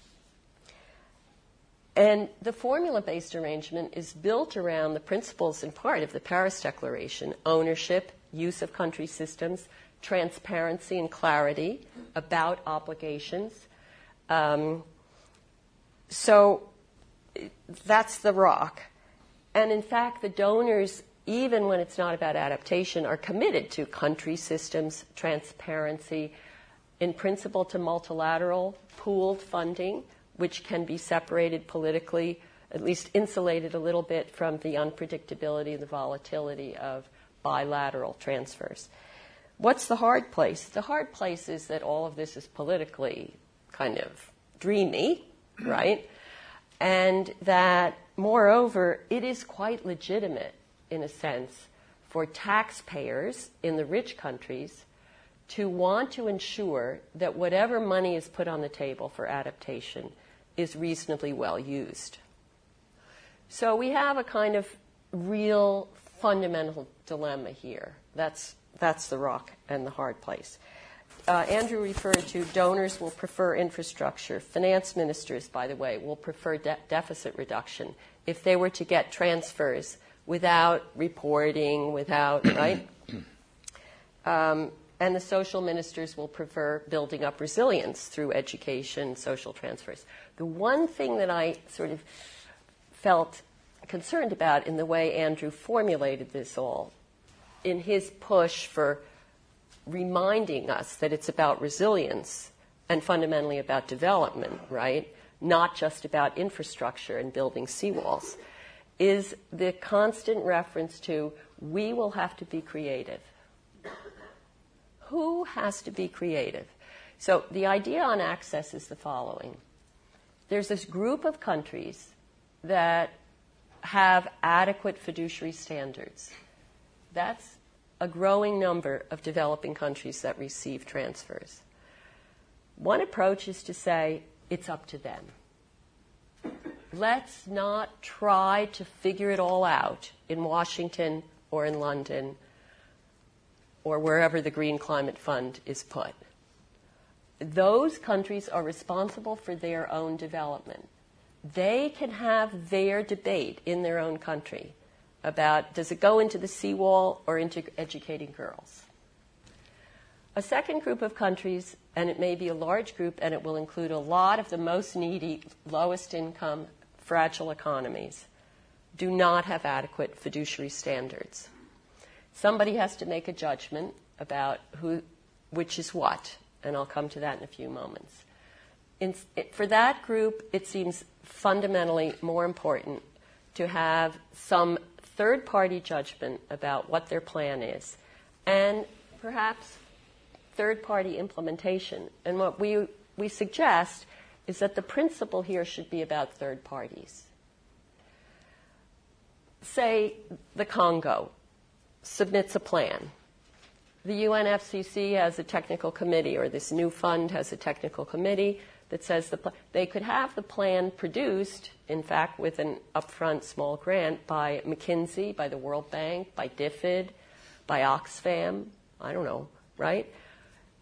And the formula-based arrangement is built around the principles in part of the Paris Declaration: ownership, use of country systems, transparency and clarity about obligations. Um, so that's the rock. And in fact, the donors, even when it's not about adaptation, are committed to country systems, transparency, in principle to multilateral pooled funding, which can be separated politically, at least insulated a little bit from the unpredictability and the volatility of bilateral transfers. What's the hard place? The hard place is that all of this is politically kind of dreamy, right? And that, moreover, it is quite legitimate, in a sense, for taxpayers in the rich countries to want to ensure that whatever money is put on the table for adaptation is reasonably well used. So we have a kind of real fundamental dilemma here. That's that's the rock and the hard place. Uh, Andrew referred to donors will prefer infrastructure. Finance ministers, by the way, will prefer de- deficit reduction if they were to get transfers without reporting, without, right? Um, and the social ministers will prefer building up resilience through education, social transfers. The one thing that I sort of felt concerned about in the way Andrew formulated this all, in his push for reminding us that it's about resilience and fundamentally about development, right? Not just about infrastructure and building seawalls, is the constant reference to we will have to be creative. Who has to be creative? So the idea on access is the following. There's this group of countries that have adequate fiduciary standards. That's a growing number of developing countries that receive transfers. One approach is to say it's up to them. Let's not try to figure it all out in Washington or in London or wherever the Green Climate Fund is put. Those countries are responsible for their own development. They can have their debate in their own country about does it go into the seawall or into educating girls. A second group of countries, and it may be a large group, and it will include a lot of the most needy, lowest income, fragile economies, do not have adequate fiduciary standards. Somebody has to make a judgment about who, which is what, and I'll come to that in a few moments. In, it, for that group, it seems fundamentally more important to have some third-party judgment about what their plan is, and perhaps third-party implementation. And what we, we suggest is that the principle here should be about third parties. Say the Congo submits a plan. The U N F C C has a technical committee, or this new fund has a technical committee that says the pl- they could have the plan produced, in fact, with an upfront small grant by McKinsey, by the World Bank, by D F I D, by Oxfam, I don't know, right?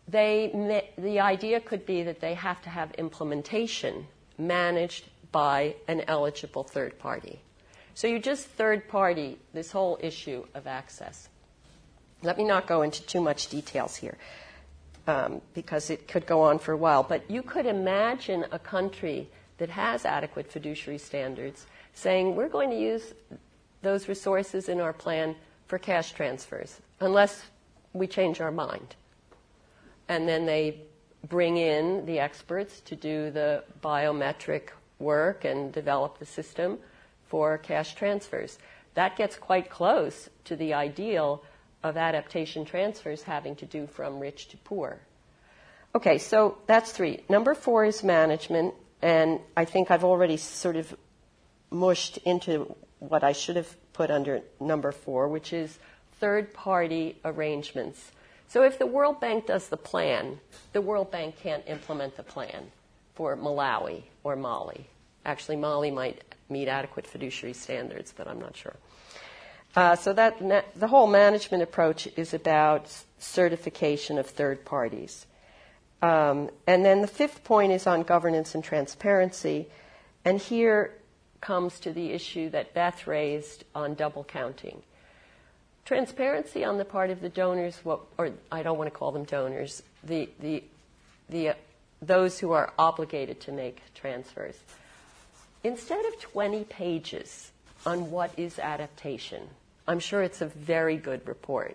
they the idea could be that they have to have implementation managed by an eligible third party. So you just third party this whole issue of access. Let me not go into too much details here um, because it could go on for a while. But you could imagine a country that has adequate fiduciary standards saying we're going to use those resources in our plan for cash transfers unless we change our mind. And then they bring in the experts to do the biometric work and develop the system for cash transfers. That gets quite close to the ideal of adaptation transfers having to do from rich to poor. Okay, so that's three. Number four is management, and I think I've already sort of mushed into what I should have put under number four, which is third-party arrangements. So if the World Bank does the plan, the World Bank can't implement the plan for Malawi or Mali. Actually, Mali might meet adequate fiduciary standards, but I'm not sure. Uh, so that na- the whole management approach is about certification of third parties. Um, and then the fifth point is on governance and transparency. And here comes to the issue that Beth raised on double counting. Transparency on the part of the donors, what, or I don't want to call them donors, the, the, the, uh, those who are obligated to make transfers. Instead of twenty pages on what is adaptation, I'm sure it's a very good report.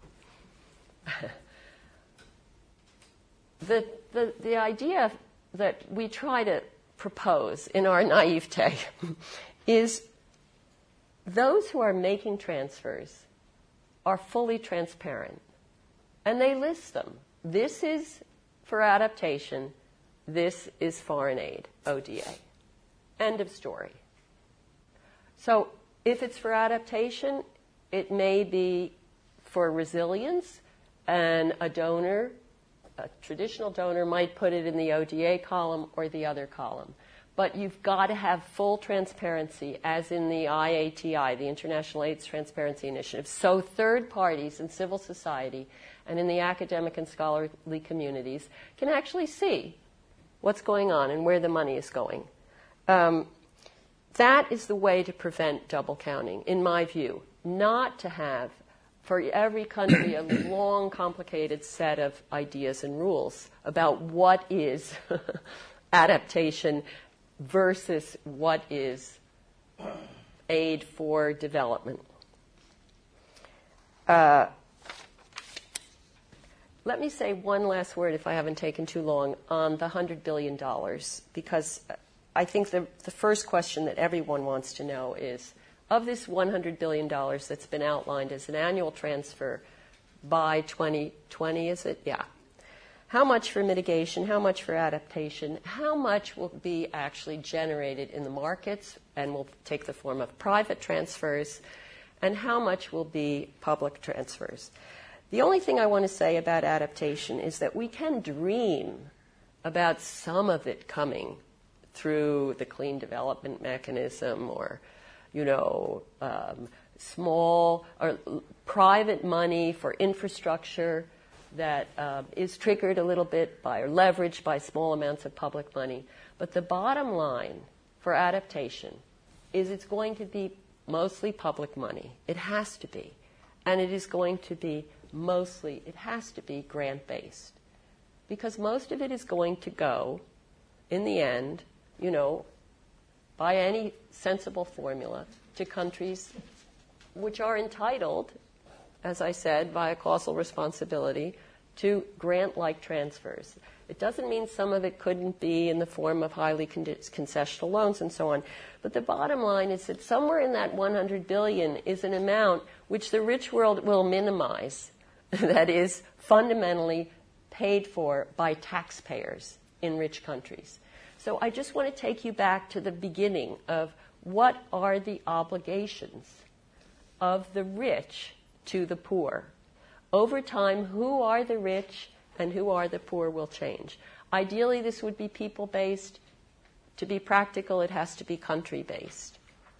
the, the, the idea that we try to propose in our naivete is those who are making transfers are fully transparent. And they list them. This is for adaptation. This is foreign aid, O D A. End of story. So if it's for adaptation, it may be for resilience, and a donor, a traditional donor, might put it in the O D A column or the other column. But you've got to have full transparency, as in the I A T I, the International AIDS Transparency Initiative. So third parties in civil society and in the academic and scholarly communities can actually see what's going on and where the money is going. Um, that is the way to prevent double counting, in my view. Not to have, for every country, a long, complicated set of ideas and rules about what is adaptation versus what is aid for development. Uh, let me say one last word, if I haven't taken too long, on the one hundred billion dollars, because I think the, the first question that everyone wants to know is, of this one hundred billion dollars that's been outlined as an annual transfer by twenty twenty, is it? Yeah. How much for mitigation? How much for adaptation? How much will be actually generated in the markets and will take the form of private transfers? And how much will be public transfers? The only thing I want to say about adaptation is that we can dream about some of it coming through the clean development mechanism, or, you know, um, small or private money for infrastructure that uh, is triggered a little bit by or leveraged by small amounts of public money. But the bottom line for adaptation is it's going to be mostly public money. It has to be. And it is going to be mostly, it has to be grant-based. Because most of it is going to go, in the end, you know, by any sensible formula, to countries which are entitled, as I said, via causal responsibility, to grant-like transfers. It doesn't mean some of it couldn't be in the form of highly con- concessional loans and so on. But the bottom line is that somewhere in that one hundred billion dollars is an amount which the rich world will minimize, that is fundamentally paid for by taxpayers in rich countries. So I just want to take you back to the beginning of what are the obligations of the rich to the poor. Over time, who are the rich and who are the poor will change. Ideally, this would be people-based. To be practical, it has to be country-based.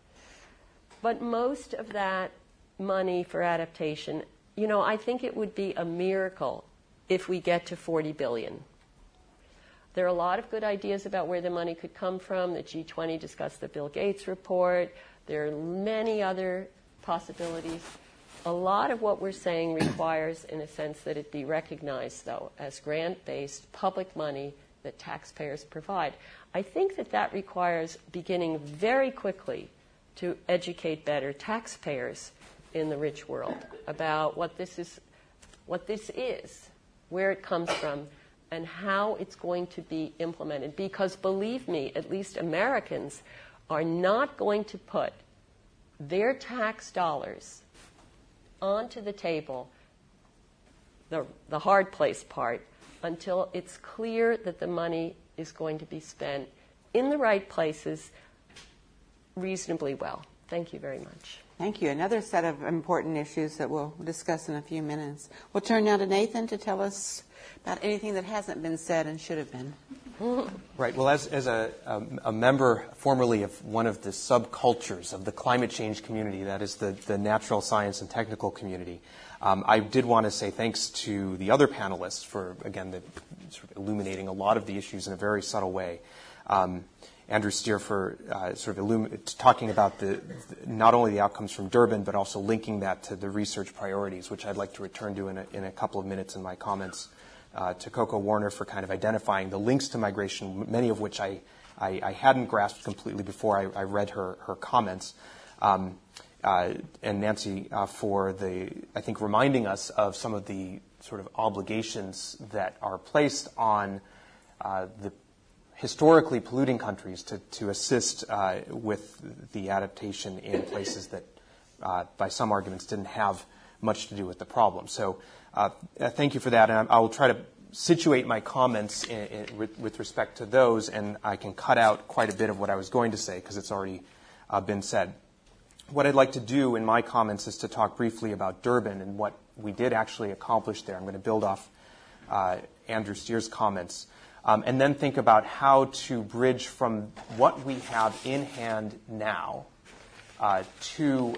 But most of that money for adaptation, you know, I think it would be a miracle if we get to forty billion dollars. There are a lot of good ideas about where the money could come from. The G twenty discussed the Bill Gates report. There are many other possibilities. A lot of what we're saying requires, in a sense, that it be recognized, though, as grant-based public money that taxpayers provide. I think that that requires beginning very quickly to educate better taxpayers in the rich world about what this is, what this is, where it comes from, and how it's going to be implemented. Because believe me, at least Americans are not going to put their tax dollars onto the table, the, the hard place part, until it's clear that the money is going to be spent in the right places reasonably well. Thank you very much. Thank you. Another set of important issues that we'll discuss in a few minutes. We'll turn now to Nathan to tell us about anything that hasn't been said and should have been. Right. Well, as, as a, um, a member formerly of one of the subcultures of the climate change community, that is the, the natural science and technical community, um, I did want to say thanks to the other panelists for, again, the, sort of illuminating a lot of the issues in a very subtle way. Um, Andrew Steer for uh, sort of illumi- talking about the, the not only the outcomes from Durban, but also linking that to the research priorities, which I'd like to return to in a, in a couple of minutes in my comments. Uh, to Coco Warner for kind of identifying the links to migration, many of which I, I, I hadn't grasped completely before I, I read her, her comments. Um, uh, and Nancy uh, for the, I think, reminding us of some of the sort of obligations that are placed on uh, the historically polluting countries to, to assist uh, with the adaptation in places that, uh, by some arguments, didn't have much to do with the problem. So uh, thank you for that, and I, I will try to situate my comments in, in, with, with respect to those, and I can cut out quite a bit of what I was going to say because it's already uh, been said. What I'd like to do in my comments is to talk briefly about Durban and what we did actually accomplish there. I'm going to build off uh, Andrew Steer's comments, um, and then think about how to bridge from what we have in hand now uh, to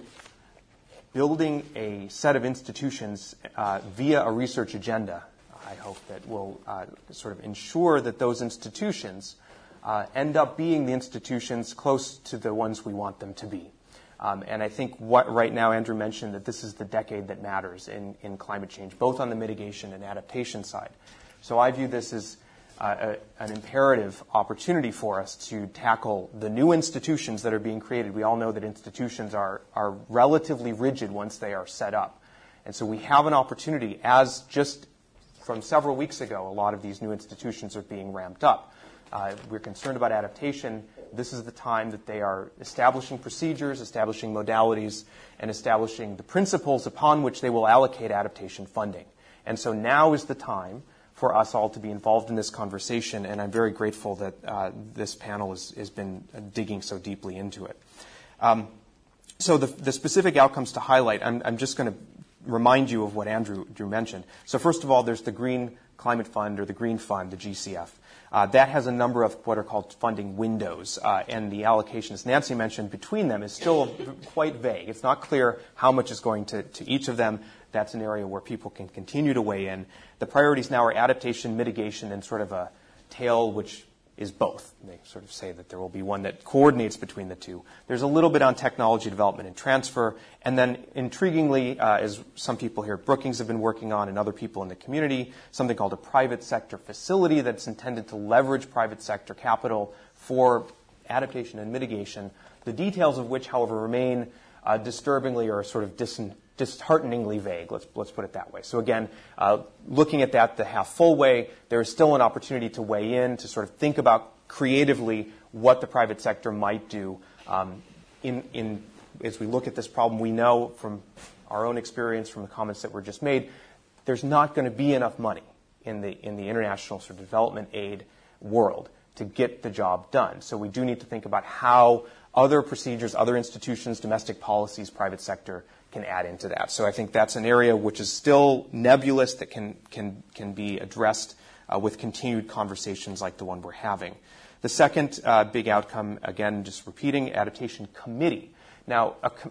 building a set of institutions uh, via a research agenda, I hope, that will uh, sort of ensure that those institutions uh, end up being the institutions close to the ones we want them to be. Um, and I think what right now Andrew mentioned that this is the decade that matters in, in climate change, both on the mitigation and adaptation side. So I view this as uh, a, an imperative opportunity for us to tackle the new institutions that are being created. We all know that institutions are, are relatively rigid once they are set up. And so we have an opportunity, as just from several weeks ago, a lot of these new institutions are being ramped up. Uh, we're concerned about adaptation. This is the time that they are establishing procedures, establishing modalities, and establishing the principles upon which they will allocate adaptation funding. And so now is the time for us all to be involved in this conversation, and I'm very grateful that uh, this panel has, has been digging so deeply into it. Um, so the, the specific outcomes to highlight, I'm, I'm just going to remind you of what Andrew Drew mentioned. So first of all, there's the Green Climate Fund, or the Green Fund, the G C F. Uh, that has a number of what are called funding windows, uh, and the allocation, as Nancy mentioned, between them is still quite vague. It's not clear how much is going to, to each of them. That's an area where people can continue to weigh in. The priorities now are adaptation, mitigation, and sort of a tail which is both. They sort of say that there will be one that coordinates between the two. There's a little bit on technology development and transfer, and then intriguingly, uh, as some people here at Brookings have been working on and other people in the community, something called a private sector facility that's intended to leverage private sector capital for adaptation and mitigation, the details of which, however, remain uh, disturbingly or sort of dis- dishearteningly vague. Let's let's put it that way. So again, uh, looking at that the half full way, there is still an opportunity to weigh in, to sort of think about creatively what the private sector might do. Um, in in as we look at this problem, we know from our own experience, from the comments that were just made, there's not going to be enough money in the in the international sort of development aid world to get the job done. So we do need to think about how other procedures, other institutions, domestic policies, private sector can add into that. So I think that's an area which is still nebulous that can can can be addressed uh, with continued conversations like the one we're having. The second uh, big outcome, again, just repeating, adaptation committee. Now, a com-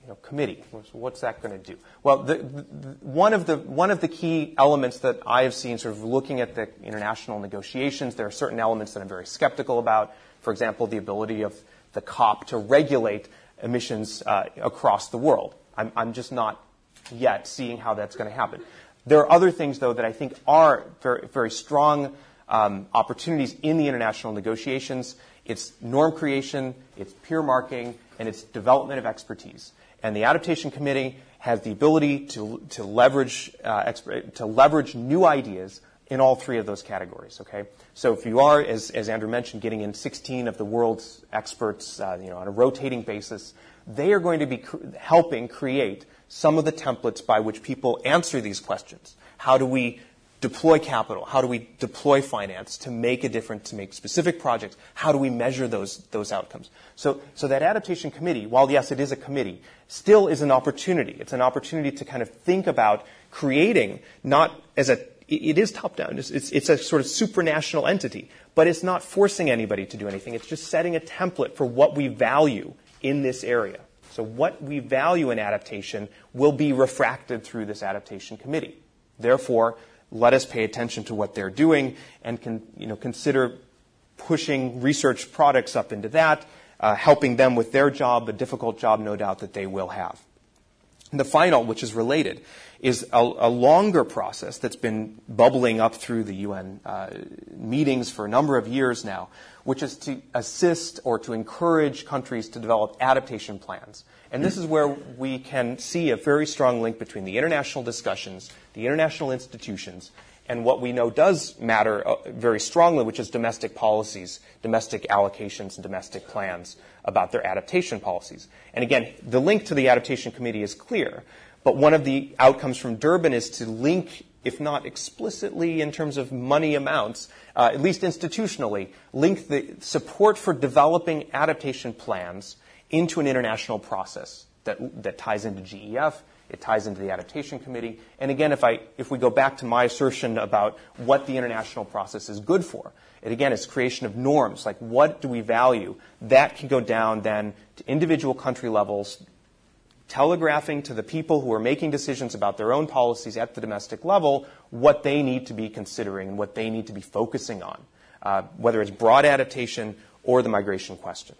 know, committee. What's that going to do? Well, the, the, one of the one of the key elements that I have seen, sort of looking at the international negotiations, there are certain elements that I'm very skeptical about. For example, the ability of the COP to regulate emissions uh, across the world. I'm, I'm just not yet seeing how that's going to happen. There are other things, though, that I think are very, very strong um, opportunities in the international negotiations. It's norm creation, it's peer marking, and it's development of expertise. And the Adaptation Committee has the ability to to leverage uh, exp- to leverage new ideas in all three of those categories. Okay, so if you are, as as Andrew mentioned, getting in sixteen of the world's experts, uh, you know, on a rotating basis, they are going to be cr- helping create some of the templates by which people answer these questions. How do we deploy capital? How do we deploy finance to make a difference, to make specific projects? How do we measure those those outcomes? So, so that Adaptation Committee, while yes, it is a committee, still is an opportunity. It's an opportunity to kind of think about creating, not as a, it is top-down, it's, it's, it's a sort of supranational entity, but it's not forcing anybody to do anything. It's just setting a template for what we value in this area. So what we value in adaptation will be refracted through this Adaptation Committee. Therefore, let us pay attention to what they're doing and can, you know, consider pushing research products up into that, uh, helping them with their job, a difficult job, no doubt, that they will have. And the final, which is related, is a, a longer process that's been bubbling up through the U N uh, meetings for a number of years now, which is to assist or to encourage countries to develop adaptation plans. And this is where we can see a very strong link between the international discussions, the international institutions, and what we know does matter uh, very strongly, which is domestic policies, domestic allocations, and domestic plans about their adaptation policies. And again, the link to the Adaptation Committee is clear, but one of the outcomes from Durban is to link, if not explicitly in terms of money amounts, uh, at least institutionally, link the support for developing adaptation plans into an international process that that ties into G E F, it ties into the Adaptation Committee. And again, if I if we go back to my assertion about what the international process is good for, it again is creation of norms, like what do we value? That can go down then to individual country levels, telegraphing to the people who are making decisions about their own policies at the domestic level what they need to be considering and what they need to be focusing on, uh, whether it's broad adaptation or the migration question.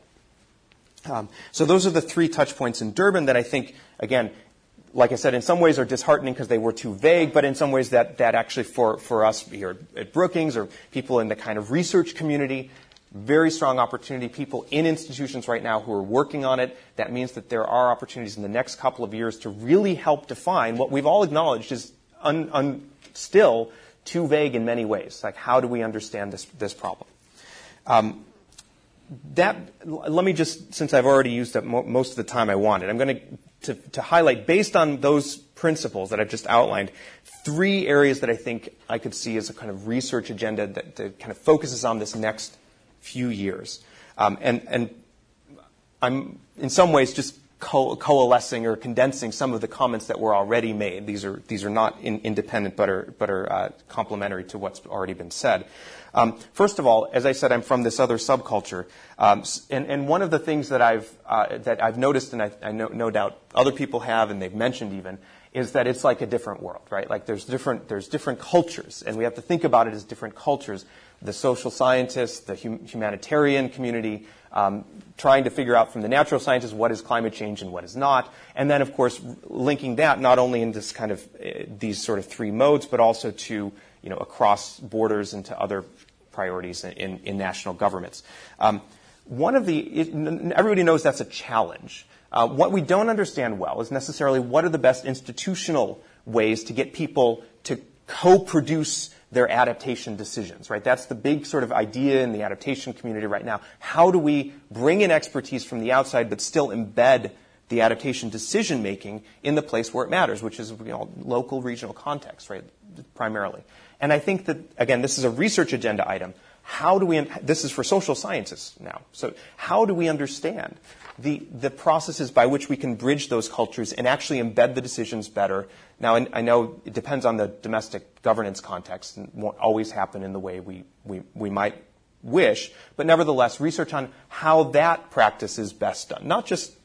Um, so those are the three touch points in Durban that I think, again, like I said, in some ways are disheartening because they were too vague, but in some ways that, that actually for, for us here at Brookings or people in the kind of research community, very strong opportunity. People in institutions right now who are working on it. That means that there are opportunities in the next couple of years to really help define what we've all acknowledged is un, un, still too vague in many ways. Like, how do we understand this, this problem? Um, That, let me just, since I've already used up mo- most of the time I wanted, I'm going to, to highlight, based on those principles that I've just outlined, three areas that I think I could see as a kind of research agenda that, that kind of focuses on this next few years. Um, and, and I'm, in some ways, just co- coalescing or condensing some of the comments that were already made. These are, these are not in, independent, but are, but are uh, complementary to what's already been said. Um, first of all, as I said, I'm from this other subculture, um, and, and one of the things that I've uh, that I've noticed, and I, I know, no doubt other people have, and they've mentioned even, is that it's like a different world, right? Like there's different there's different cultures, and we have to think about it as different cultures. The social scientists, the hum- humanitarian community, um, trying to figure out from the natural sciences what is climate change and what is not, and then of course linking that not only in this kind of uh, these sort of three modes, but also to you know, across borders and to other priorities in, in national governments. Um, one of the, it, everybody knows that's a challenge. Uh, what we don't understand well is necessarily what are the best institutional ways to get people to co-produce their adaptation decisions, right? That's the big sort of idea in the adaptation community right now. How do we bring in expertise from the outside but still embed the adaptation decision-making in the place where it matters, which is you know, local, regional context, right, primarily. And I think that, again, this is a research agenda item. How do we, this is for social sciences now, so how do we understand the, the processes by which we can bridge those cultures and actually embed the decisions better? Now, I know it depends on the domestic governance context and won't always happen in the way we, we, we might wish, but nevertheless, research on how that practice is best done, not just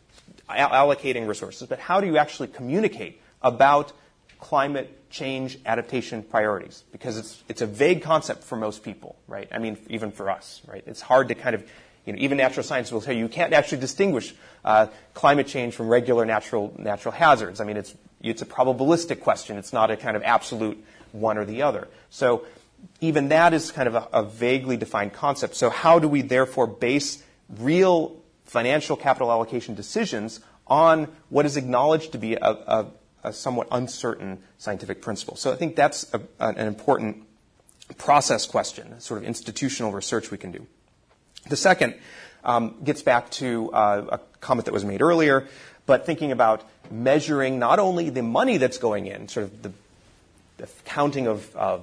allocating resources, but how do you actually communicate about climate change adaptation priorities? Because it's it's a vague concept for most people, right? I mean, even for us, right? It's hard to kind of, you know, even natural science will tell you you can't actually distinguish uh, climate change from regular natural natural hazards. I mean, it's it's a probabilistic question. It's not a kind of absolute one or the other. So even that is kind of a, a vaguely defined concept. So how do we therefore base real financial capital allocation decisions on what is acknowledged to be a, a, a somewhat uncertain scientific principle? So I think that's a, an important process question, sort of institutional research we can do. The second um, gets back to uh, a comment that was made earlier, but thinking about measuring not only the money that's going in, sort of the, the counting of, of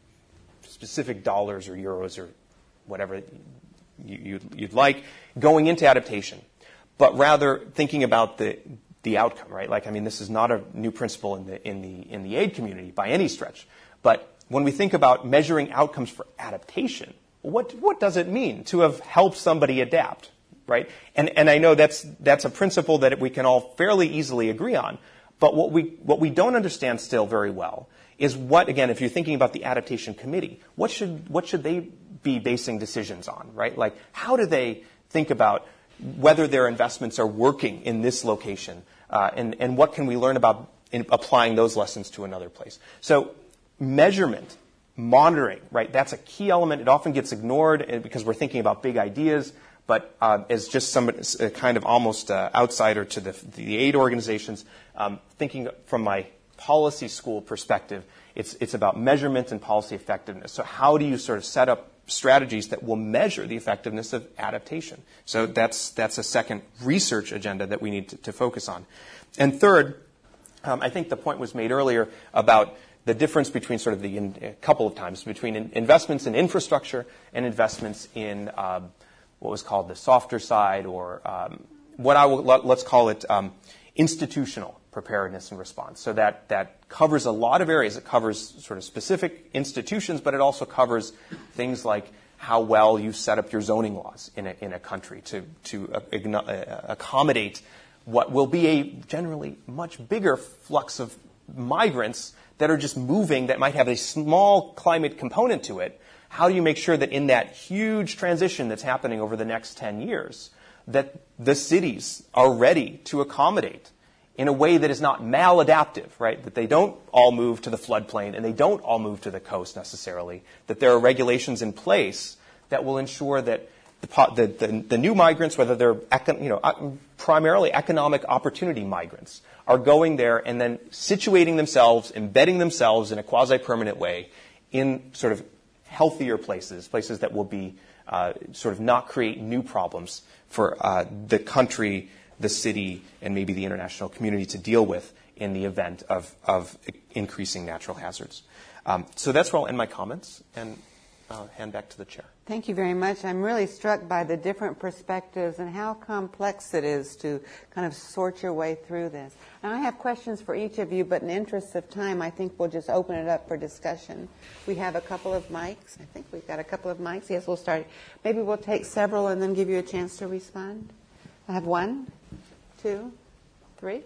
specific dollars or euros or whatever you, you'd, you'd like going into adaptation, but rather thinking about the the outcome, right? Like, I mean, this is not a new principle in the in the in the aid community by any stretch, but when we think about measuring outcomes for adaptation, what what does it mean to have helped somebody adapt, right? And and I know that's that's a principle that we can all fairly easily agree on, but what we what we don't understand still very well is what, again, if you're thinking about the adaptation committee, what should what should they be basing decisions on, right? Like, how do they think about whether their investments are working in this location, uh, and, and what can we learn about in applying those lessons to another place? So measurement, monitoring, right, that's a key element. It often gets ignored because we're thinking about big ideas, but uh, as just some a kind of almost uh, outsider to the, the aid organizations, um, thinking from my policy school perspective, it's, it's about measurement and policy effectiveness. So how do you sort of set up strategies that will measure the effectiveness of adaptation? So that's that's a second research agenda that we need to, to focus on. And third, um, I think the point was made earlier about the difference between sort of the, in, a couple of times, between in, investments in infrastructure and investments in um, what was called the softer side, or um, what I will, let, let's call it um, institutional preparedness and response. So that, that covers a lot of areas. It covers sort of specific institutions, but it also covers things like how well you set up your zoning laws in a, in a country to, to uh, accommodate what will be a generally much bigger flux of migrants that are just moving, that might have a small climate component to it. How do you make sure that in that huge transition that's happening over the next ten years, that the cities are ready to accommodate in a way that is not maladaptive, right? That they don't all move to the floodplain and they don't all move to the coast necessarily. That there are regulations in place that will ensure that the, the, the, the new migrants, whether they're econ, you know, primarily economic opportunity migrants, are going there and then situating themselves, embedding themselves in a quasi-permanent way in sort of healthier places, places that will be uh, sort of not create new problems for uh, the country, the city, and maybe the international community to deal with in the event of, of increasing natural hazards. Um, so that's where I'll end my comments, and I'll hand back to the chair. Thank you very much. I'm really struck by the different perspectives and how complex it is to kind of sort your way through this. And I have questions for each of you, but in the interest of time, I think we'll just open it up for discussion. We have a couple of mics. I think we've got a couple of mics. Yes, we'll start. Maybe we'll take several and then give you a chance to respond. I have one, two, three.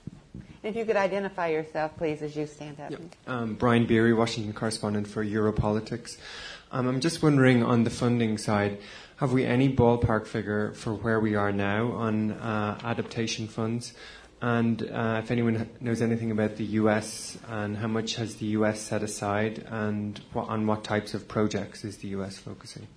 If you could identify yourself, please, as you stand up. Yep. Um, Brian Beery, Washington correspondent for Europolitics. Um, I'm just wondering, on the funding side, have we any ballpark figure for where we are now on uh, adaptation funds? And uh, if anyone knows anything about the U S and how much has the U S set aside, and what, on what types of projects is the U S focusing?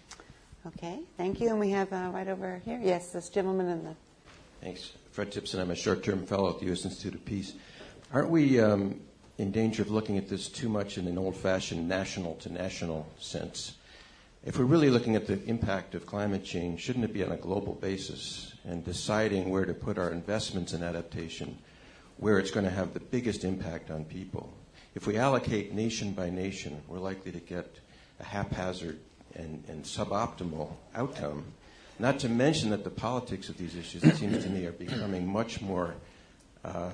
Okay, thank you. And we have uh, right over here. Yes, this gentleman in the... Thanks. Fred Tipson. I'm a short-term fellow at the U S Institute of Peace. Aren't we um, in danger of looking at this too much in an old-fashioned national-to-national sense? If we're really looking at the impact of climate change, shouldn't it be on a global basis, and deciding where to put our investments in adaptation, where it's going to have the biggest impact on people? If we allocate nation by nation, we're likely to get a haphazard and, and suboptimal outcome. Not to mention that the politics of these issues, it seems to me, are becoming much more um,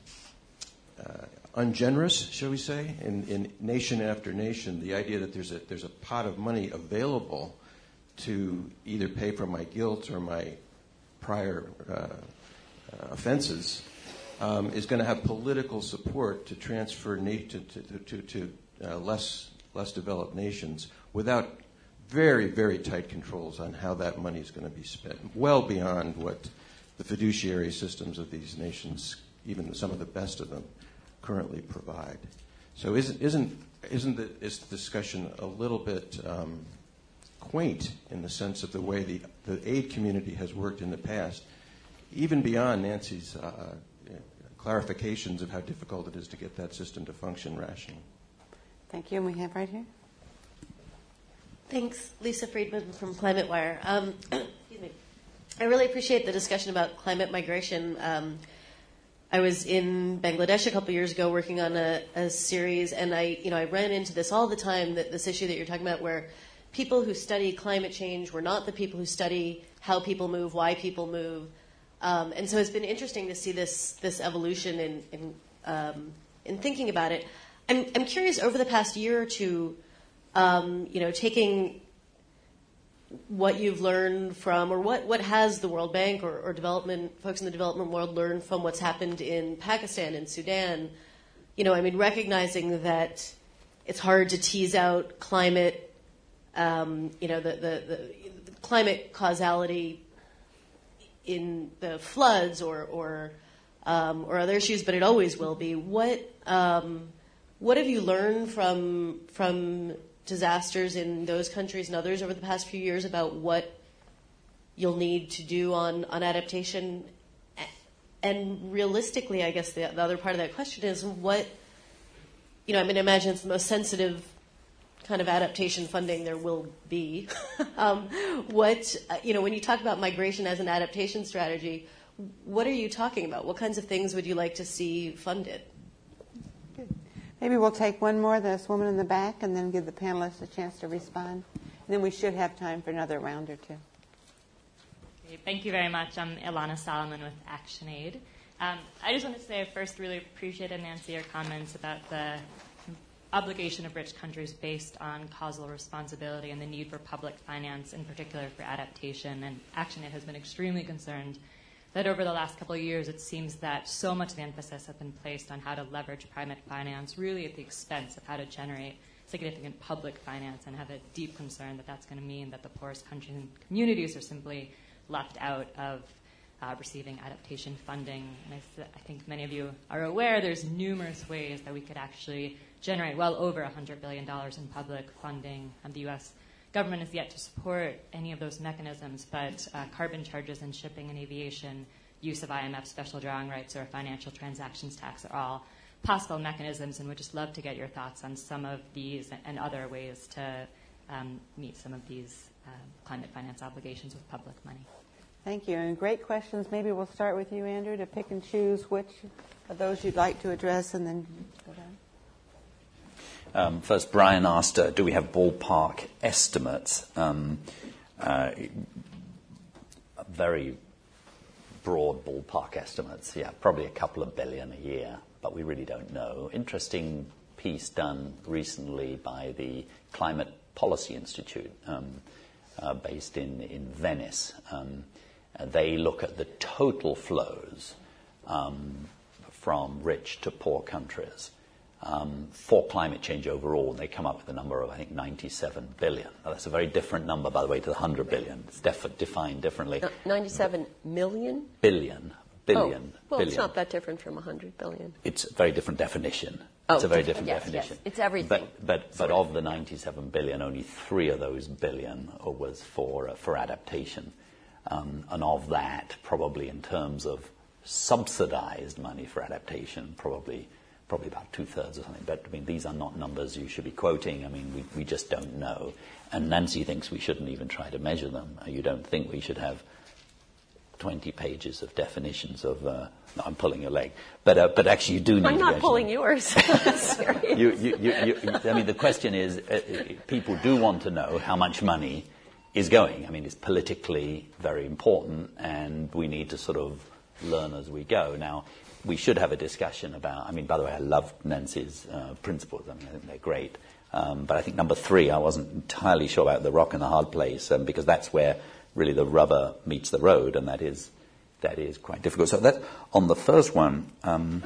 uh, ungenerous, shall we say, in, in nation after nation. The idea that there's a there's a pot of money available to either pay for my guilt or my prior uh, uh, offenses, um, is going to have political support to transfer na- to, to, to, to uh, less less developed nations without very, very tight controls on how that money is going to be spent, well beyond what the fiduciary systems of these nations, even some of the best of them, currently provide. So isn't isn't isn't the, is the discussion a little bit um, quaint in the sense of the way the, the aid community has worked in the past, even beyond Nancy's uh, clarifications of how difficult it is to get that system to function rationally? Thank you. And we have right here. Thanks, Lisa Friedman from Climate Wire. Um, excuse me. I really appreciate the discussion about climate migration. Um, I was in Bangladesh a couple years ago working on a, a series, and I, you know, I ran into this all the time, that this issue that you're talking about, where people who study climate change were not the people who study how people move, why people move. Um, and so it's been interesting to see this this evolution in in, um, in thinking about it. I'm, I'm curious, over the past year or two, um, you know, taking what you've learned from, or what, what has the World Bank or, or development folks in the development world learned from what's happened in Pakistan and Sudan? You know, I mean, recognizing that it's hard to tease out climate, um, you know, the, the, the climate causality in the floods or or, um, or other issues, but it always will be. What um, what have you learned from from disasters in those countries and others over the past few years about what you'll need to do on, on adaptation? And realistically, I guess the, the other part of that question is what, you know, I mean, I imagine it's the most sensitive kind of adaptation funding there will be. um, what, you know, when you talk about migration as an adaptation strategy, what are you talking about? What kinds of things would you like to see funded? Maybe we'll take one more, this woman in the back, and then give the panelists a chance to respond. And then we should have time for another round or two. Thank you very much. I'm Ilana Solomon with ActionAid. Um, I just want to say I first really appreciated, Nancy, your comments about the obligation of rich countries based on causal responsibility and the need for public finance, in particular for adaptation. And ActionAid has been extremely concerned that over the last couple of years, it seems that so much of the emphasis has been placed on how to leverage private finance, really at the expense of how to generate significant public finance, and have a deep concern that that's going to mean that the poorest countries and communities are simply left out of uh, receiving adaptation funding. And I, th- I think many of you are aware there's numerous ways that we could actually generate well over one hundred billion dollars in public funding. And the U S government is yet to support any of those mechanisms, but uh, carbon charges in shipping and aviation, use of I M F special drawing rights, or a financial transactions tax are all possible mechanisms, and would just love to get your thoughts on some of these and other ways to um, meet some of these uh, climate finance obligations with public money. Thank you. And great questions. Maybe we'll start with you, Andrew, to pick and choose which of those you'd like to address, and then go down. Um, first, Brian asked, uh, do we have ballpark estimates? Um, uh, very broad ballpark estimates. Yeah, probably a couple of billion a year, but we really don't know. Interesting piece done recently by the Climate Policy Institute, um, uh, based in, in Venice. Um, uh, they look at the total flows um, from rich to poor countries Um, for climate change overall, and they come up with a number of, I think, ninety-seven billion. Now, that's a very different number, by the way, to the one hundred billion. It's def- defined differently. No, ninety-seven million? Billion. Billion. Oh, well, billion. It's not that different from one hundred billion. It's a very different definition. Oh, it's a very different yes, definition. Yes, it's everything. But but but of the ninety-seven billion, only three of those billion was for uh, for adaptation, um, and of that, probably in terms of subsidized money for adaptation, probably. Probably about two-thirds or something. But, I mean, these are not numbers you should be quoting. I mean, we, we just don't know. And Nancy thinks we shouldn't even try to measure them. You don't think we should have twenty pages of definitions of... Uh, no, I'm pulling your leg. But uh, but actually, you do need I'm to not measure pulling them. yours. you, you, you, you, I mean, the question is, uh, people do want to know how much money is going. I mean, it's politically very important, and we need to sort of learn as we go. Now, we should have a discussion about, I mean, by the way, I love Nancy's uh, principles. I mean, I think they're great. Um, but I think number three, I wasn't entirely sure about the rock and the hard place, um, because that's where really the rubber meets the road, and that is that is quite difficult. So that's on the first one. Um,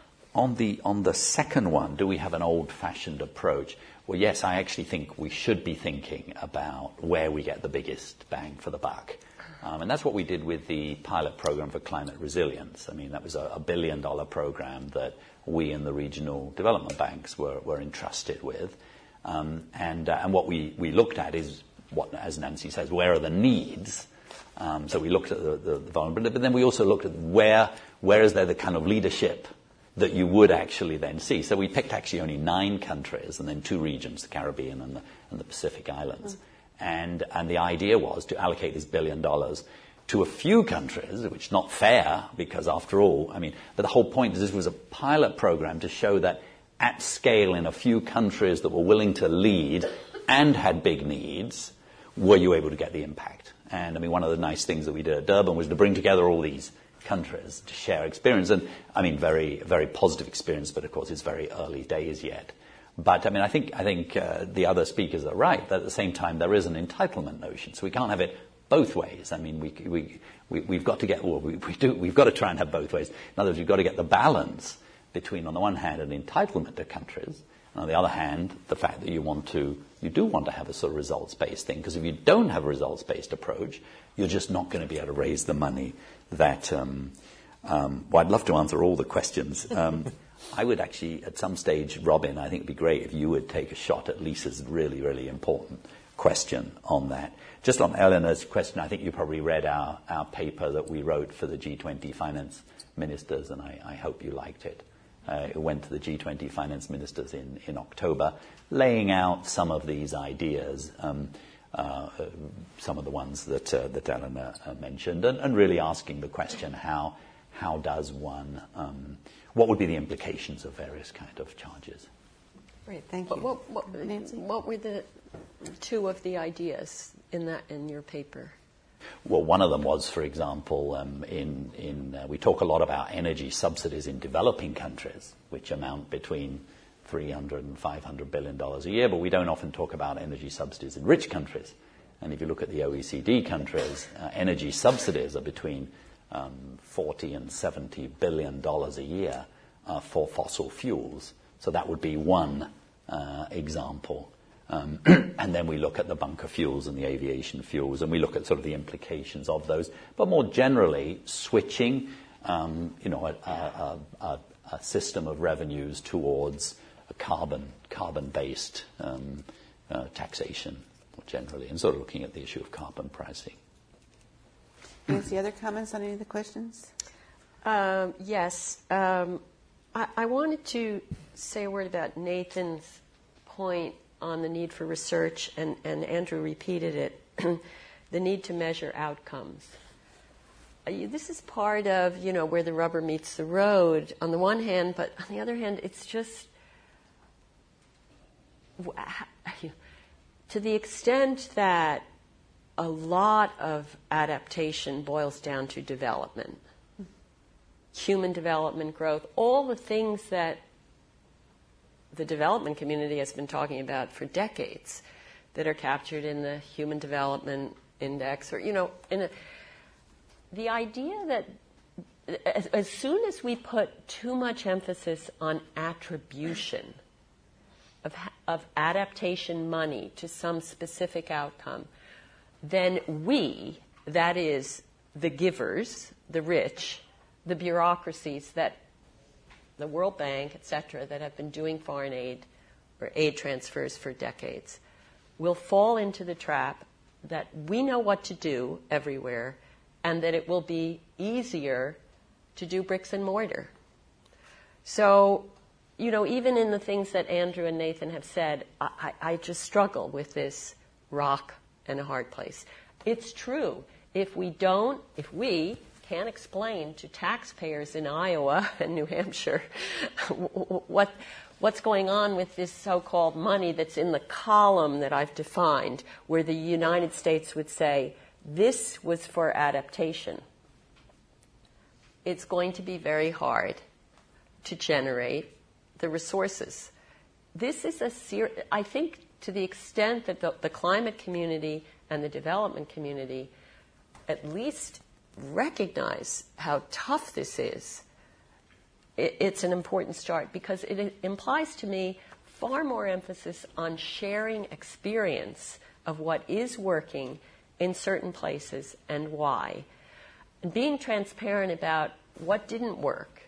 on the on the second one, do we have an old-fashioned approach? Well, yes, I actually think we should be thinking about where we get the biggest bang for the buck. Um, and that's what we did with the pilot program for climate resilience. I mean, that was a, a billion-dollar program that we and the regional development banks were, were entrusted with. Um, and uh, and what we, we looked at is, what, as Nancy says, where are the needs? Um, so we looked at the, the, the vulnerability, but then we also looked at where where is there the kind of leadership that you would actually then see. So we picked actually only nine countries and then two regions, the Caribbean and the, and the Pacific Islands. Mm. And and the idea was to allocate this billion dollars to a few countries, which is not fair because after all, I mean, but the whole point is this was a pilot program to show that at scale in a few countries that were willing to lead and had big needs, were you able to get the impact? And I mean, one of the nice things that we did at Durban was to bring together all these countries to share experience. And I mean, very, very positive experience, but of course it's very early days yet. But I mean, I think I think uh, the other speakers are right that at the same time there is an entitlement notion, so we can't have it both ways. I mean, we we, we we've got to get well, we, we do we've got to try and have both ways. In other words, we've got to get the balance between, on the one hand, an entitlement to countries, and on the other hand, the fact that you want to you do want to have a sort of results-based thing. Because if you don't have a results-based approach, you're just not going to be able to raise the money that. Um, um, well, I'd love to answer all the questions. Um, I would actually, at some stage, Robin, I think it would be great if you would take a shot at Lisa's really, really important question on that. Just on Eleanor's question, I think you probably read our, our paper that we wrote for the G twenty finance ministers, and I, I hope you liked it. Uh, it went to the G twenty finance ministers in, in October, laying out some of these ideas, um, uh, some of the ones that, uh, that Eleanor uh, mentioned, and, and really asking the question, how, how does one... Um, what would be the implications of various kind of charges? Great, thank you. What, what, what, Nancy? What were the two of the ideas in that in your paper? Well, one of them was, for example, um, in, in uh, we talk a lot about energy subsidies in developing countries, which amount between three hundred and five hundred billion dollars a year, but we don't often talk about energy subsidies in rich countries. And if you look at the O E C D countries, uh, energy subsidies are between Um, forty and seventy billion dollars a year uh, for fossil fuels. So that would be one uh, example. Um, and then we look at the bunker fuels and the aviation fuels, and we look at sort of the implications of those. But more generally, switching, um, you know, a, a, a, a system of revenues towards a carbon carbon-based um, uh, taxation, more generally, and sort of looking at the issue of carbon pricing. Nancy, other comments on any of the questions? Um, yes. Um, I, I wanted to say a word about Nathan's point on the need for research, and, and Andrew repeated it, the need to measure outcomes. Uh, you, this is part of, you know, where the rubber meets the road on the one hand, but on the other hand, it's just, to the extent that a lot of adaptation boils down to development, human development, growth, all the things that the development community has been talking about for decades that are captured in the Human Development Index, or, you know, in a, the idea that as, as soon as we put too much emphasis on attribution of, of adaptation money to some specific outcome, then we, that is the givers, the rich, the bureaucracies that the World Bank, et cetera, that have been doing foreign aid or aid transfers for decades, will fall into the trap that we know what to do everywhere, and that it will be easier to do bricks and mortar. So, you know, even in the things that Andrew and Nathan have said, I, I just struggle with this rock and a hard place. It's true. If we don't, if we can't explain to taxpayers in Iowa and New Hampshire what what's going on with this so-called money that's in the column that I've defined, where the United States would say, this was for adaptation, it's going to be very hard to generate the resources. This is a ser- I think to the extent that the, the climate community and the development community, at least recognize how tough this is, it, it's an important start, because it, it implies to me far more emphasis on sharing experience of what is working in certain places and why, and being transparent about what didn't work,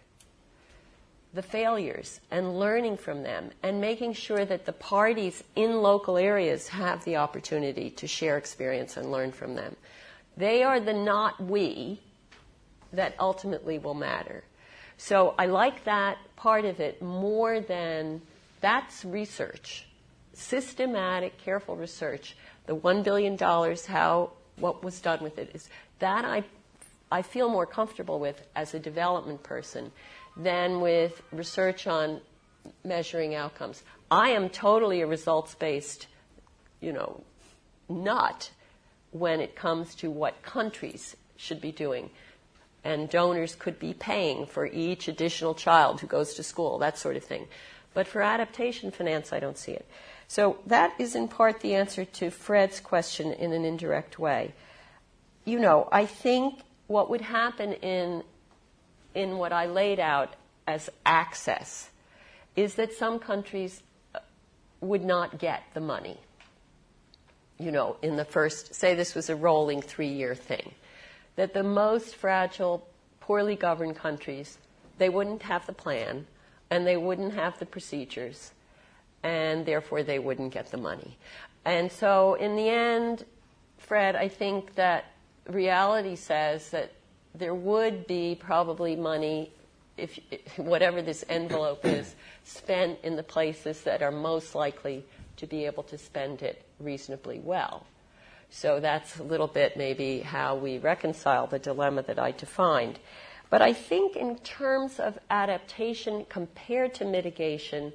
the failures, and learning from them, and making sure that the parties in local areas have the opportunity to share experience and learn from them. They are the not we that ultimately will matter. So I like that part of it more than, that's research, systematic, careful research. The one billion dollars, how, what was done with it, is that I, I feel more comfortable with as a development person than with research on measuring outcomes. I am totally a results-based, you know, nut when it comes to what countries should be doing. And donors could be paying for each additional child who goes to school, that sort of thing. But for adaptation finance, I don't see it. So that is in part the answer to Fred's question in an indirect way. You know, I think what would happen in in what I laid out as access is that some countries would not get the money. You know, in the first, say this was a rolling three-year thing, that the most fragile, poorly governed countries, they wouldn't have the plan, and they wouldn't have the procedures, and therefore they wouldn't get the money. And so in the end, Fred, I think that reality says that there would be probably money, if whatever this envelope is, spent in the places that are most likely to be able to spend it reasonably well. So that's a little bit maybe how we reconcile the dilemma that I defined. But I think in terms of adaptation compared to mitigation,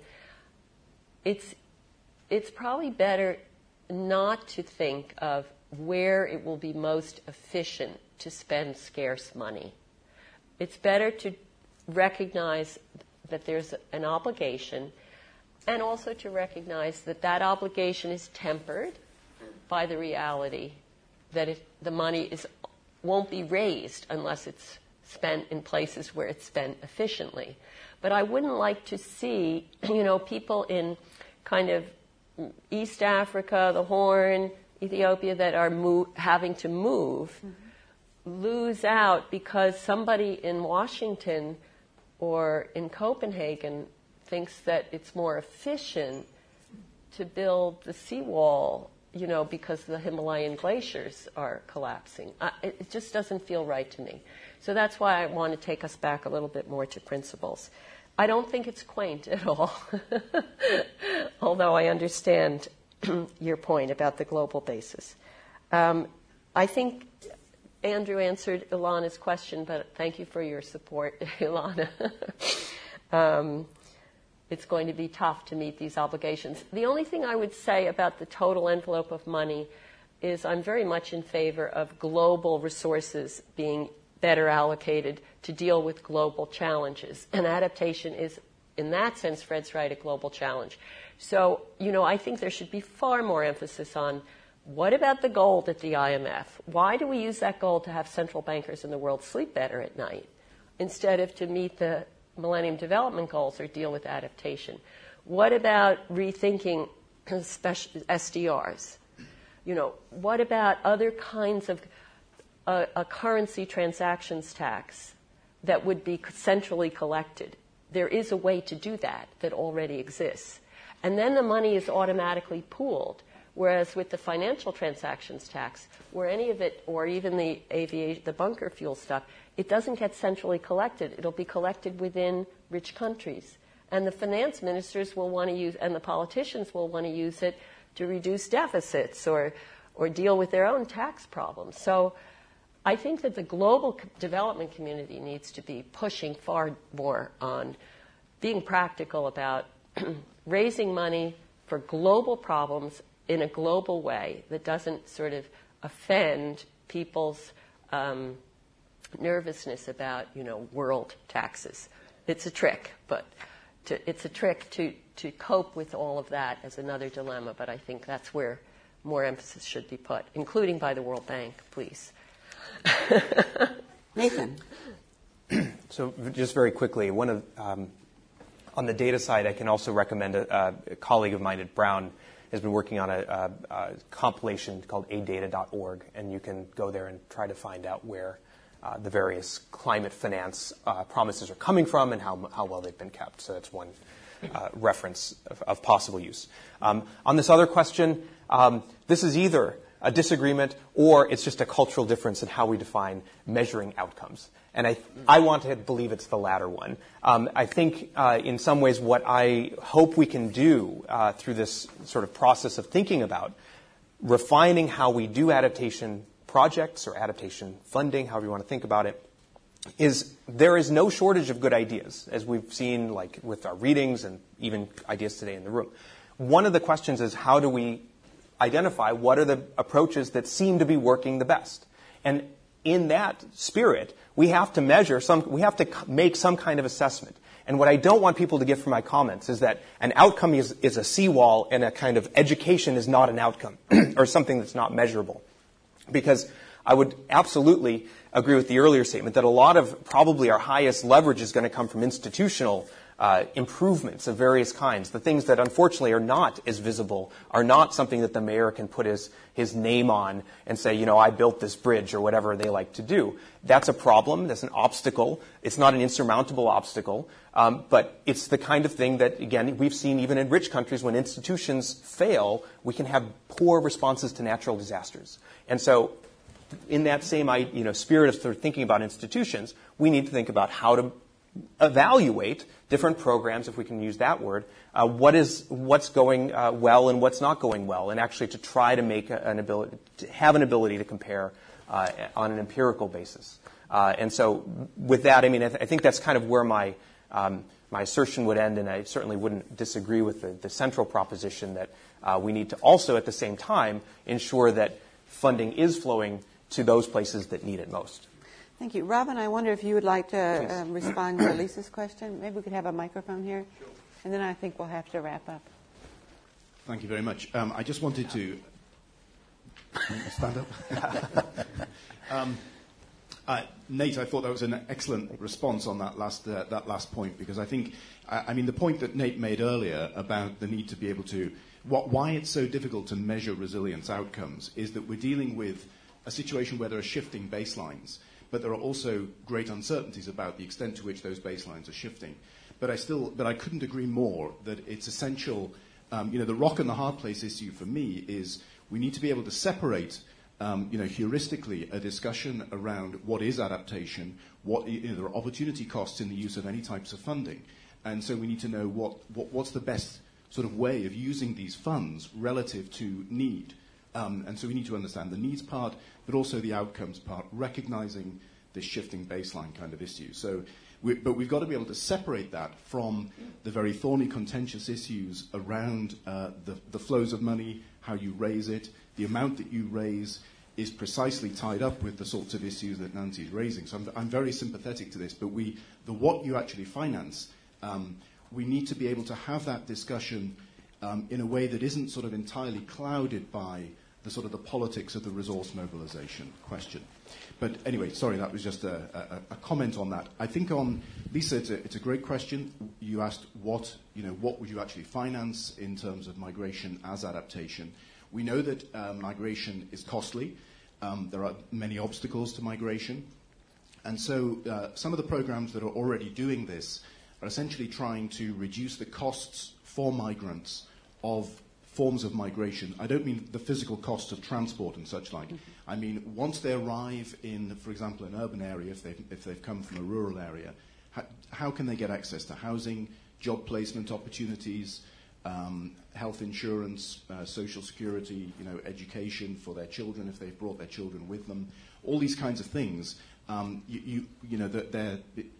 it's it's probably better not to think of where it will be most efficient to spend scarce money. It's better to recognize that there's an obligation, and also to recognize that that obligation is tempered by the reality that it, the money is won't be raised unless it's spent in places where it's spent efficiently. But I wouldn't like to see, you know, people in kind of East Africa, the Horn, Ethiopia, that are move, having to move, mm-hmm. lose out because somebody in Washington or in Copenhagen thinks that it's more efficient to build the seawall, you know, because the Himalayan glaciers are collapsing. I, it just doesn't feel right to me. So that's why I want to take us back a little bit more to principles. I don't think it's quaint at all, although I understand your point about the global basis. Um, I think Andrew answered Ilana's question, but thank you for your support, Ilana. um, it's going to be tough to meet these obligations. The only thing I would say about the total envelope of money is I'm very much in favor of global resources being better allocated to deal with global challenges. And adaptation is, in that sense, Fred's right, a global challenge. So, you know, I think there should be far more emphasis on what about the gold at the I M F? Why do we use that gold to have central bankers in the world sleep better at night instead of to meet the Millennium Development Goals or deal with adaptation? What about rethinking special S D Rs? You know, what about other kinds of a, a currency transactions tax that would be centrally collected? There is a way to do that that already exists. And then the money is automatically pooled. Whereas with the financial transactions tax, where any of it, or even the aviation, the bunker fuel stuff, it doesn't get centrally collected. It'll be collected within rich countries. And the finance ministers will want to use, and the politicians will want to use it to reduce deficits or, or deal with their own tax problems. So I think that the global development community needs to be pushing far more on being practical about raising money for global problems in a global way that doesn't sort of offend people's um, nervousness about, you know, world taxes. It's a trick, but to, it's a trick to, to cope with all of that as another dilemma, but I think that's where more emphasis should be put, including by the World Bank, please. Nathan. So just very quickly, one of um, on the data side, I can also recommend a, a colleague of mine at Brown has been working on a, a, a compilation called a data dot org, and you can go there and try to find out where uh, the various climate finance uh, promises are coming from and how, how well they've been kept. So that's one uh, reference of, of possible use. Um, on this other question, um, this is either a disagreement or it's just a cultural difference in how we define measuring outcomes. And I, I want to believe it's the latter one. Um, I think uh, in some ways what I hope we can do uh, through this sort of process of thinking about refining how we do adaptation projects or adaptation funding, however you want to think about it, is there is no shortage of good ideas, as we've seen like with our readings and even ideas today in the room. One of the questions is how do we identify what are the approaches that seem to be working the best? And in that spirit, we have to measure some, we have to make some kind of assessment. And what I don't want people to get from my comments is that an outcome is, is a seawall and a kind of education is not an outcome or something that's not measurable. Because I would absolutely agree with the earlier statement that a lot of probably our highest leverage is going to come from institutional Uh, improvements of various kinds. The things that unfortunately are not as visible, are not something that the mayor can put his, his name on and say, you know, I built this bridge or whatever they like to do. That's a problem. That's an obstacle. It's not an insurmountable obstacle. Um, but it's the kind of thing that, again, we've seen even in rich countries when institutions fail, we can have poor responses to natural disasters. And so in that same you know, spirit of sort of thinking about institutions, we need to think about how to evaluate different programs, if we can use that word, uh, what is what's going uh, well and what's not going well, and actually to try to make a, an ability to have an ability to compare uh, on an empirical basis. Uh, and so, with that, I mean, I, th- I think that's kind of where my um, my assertion would end, and I certainly wouldn't disagree with the, the central proposition that uh, we need to also, at the same time, ensure that funding is flowing to those places that need it most. Thank you. Robin, I wonder if you would like to um, respond to Lisa's question. Maybe we could have a microphone here. Sure. And then I think we'll have to wrap up. Thank you very much. Um, I just wanted to stand up. um, uh, Nate, I thought that was an excellent response on that last uh, that last point, because I think, I, I mean, the point that Nate made earlier about the need to be able to, what, why it's so difficult to measure resilience outcomes is that we're dealing with a situation where there are shifting baselines. But there are also great uncertainties about the extent to which those baselines are shifting. But I still, but I couldn't agree more that it's essential. Um, you know, the rock and the hard place issue for me is we need to be able to separate, um, you know, heuristically a discussion around what is adaptation, what you know, there are opportunity costs in the use of any types of funding, and so we need to know what, what what's the best sort of way of using these funds relative to need. Um, and so we need to understand the needs part, but also the outcomes part, recognizing this shifting baseline kind of issue. So, we, but we've got to be able to separate that from the very thorny, contentious issues around uh, the, the flows of money, how you raise it, the amount that you raise is precisely tied up with the sorts of issues that Nancy's raising. So I'm, I'm very sympathetic to this, but we, the what you actually finance, um, we need to be able to have that discussion Um, in a way that isn't sort of entirely clouded by the sort of the politics of the resource mobilization question. But anyway, sorry, that was just a, a, a comment on that. I think on Lisa, it's a, it's a great question. You asked what, you know, what would you actually finance in terms of migration as adaptation. We know that um, migration is costly. Um, there are many obstacles to migration. And so uh, some of the programs that are already doing this are essentially trying to reduce the costs for migrants of forms of migration. I don't mean the physical cost of transport and such like. Mm-hmm. I mean, once they arrive in, for example, an urban area, if they've, if they've come from a rural area, how, how can they get access to housing, job placement opportunities, um, health insurance, uh, social security, you know, education for their children if they've brought their children with them, all these kinds of things. Um, you, you, you know, they're,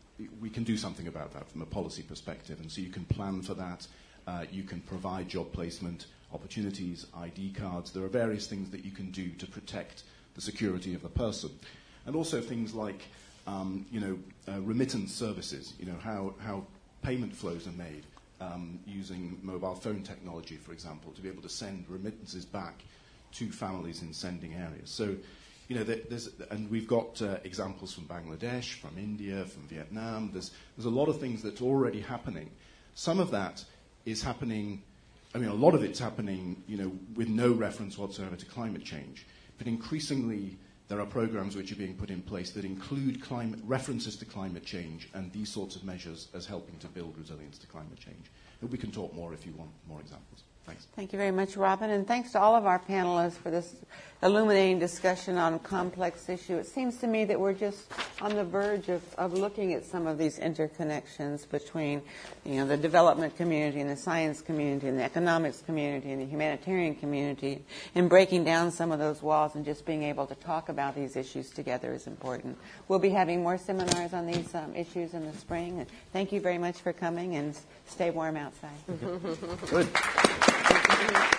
we can do something about that from a policy perspective, and so you can plan for that. Uh, you can provide job placement opportunities, I D cards. There are various things that you can do to protect the security of the person. And also things like, um, you know, uh, remittance services, you know, how, how payment flows are made um, using mobile phone technology, for example, to be able to send remittances back to families in sending areas. So you know, there, there's, and we've got uh, examples from Bangladesh, from India, from Vietnam. There's, there's a lot of things that's already happening. Some of that is happening, I mean, a lot of it's happening, you know, with no reference whatsoever to climate change. But increasingly, there are programs which are being put in place that include climate, references to climate change and these sorts of measures as helping to build resilience to climate change. But we can talk more if you want more examples. Thanks. Thank you very much, Robin, and thanks to all of our panelists for this illuminating discussion on a complex issue. It seems to me that we're just on the verge of, of looking at some of these interconnections between, you know, the development community and the science community and the economics community and the humanitarian community, and breaking down some of those walls and just being able to talk about these issues together is important. We'll be having more seminars on these um, issues in the spring. And thank you very much for coming, and stay warm outside. Good.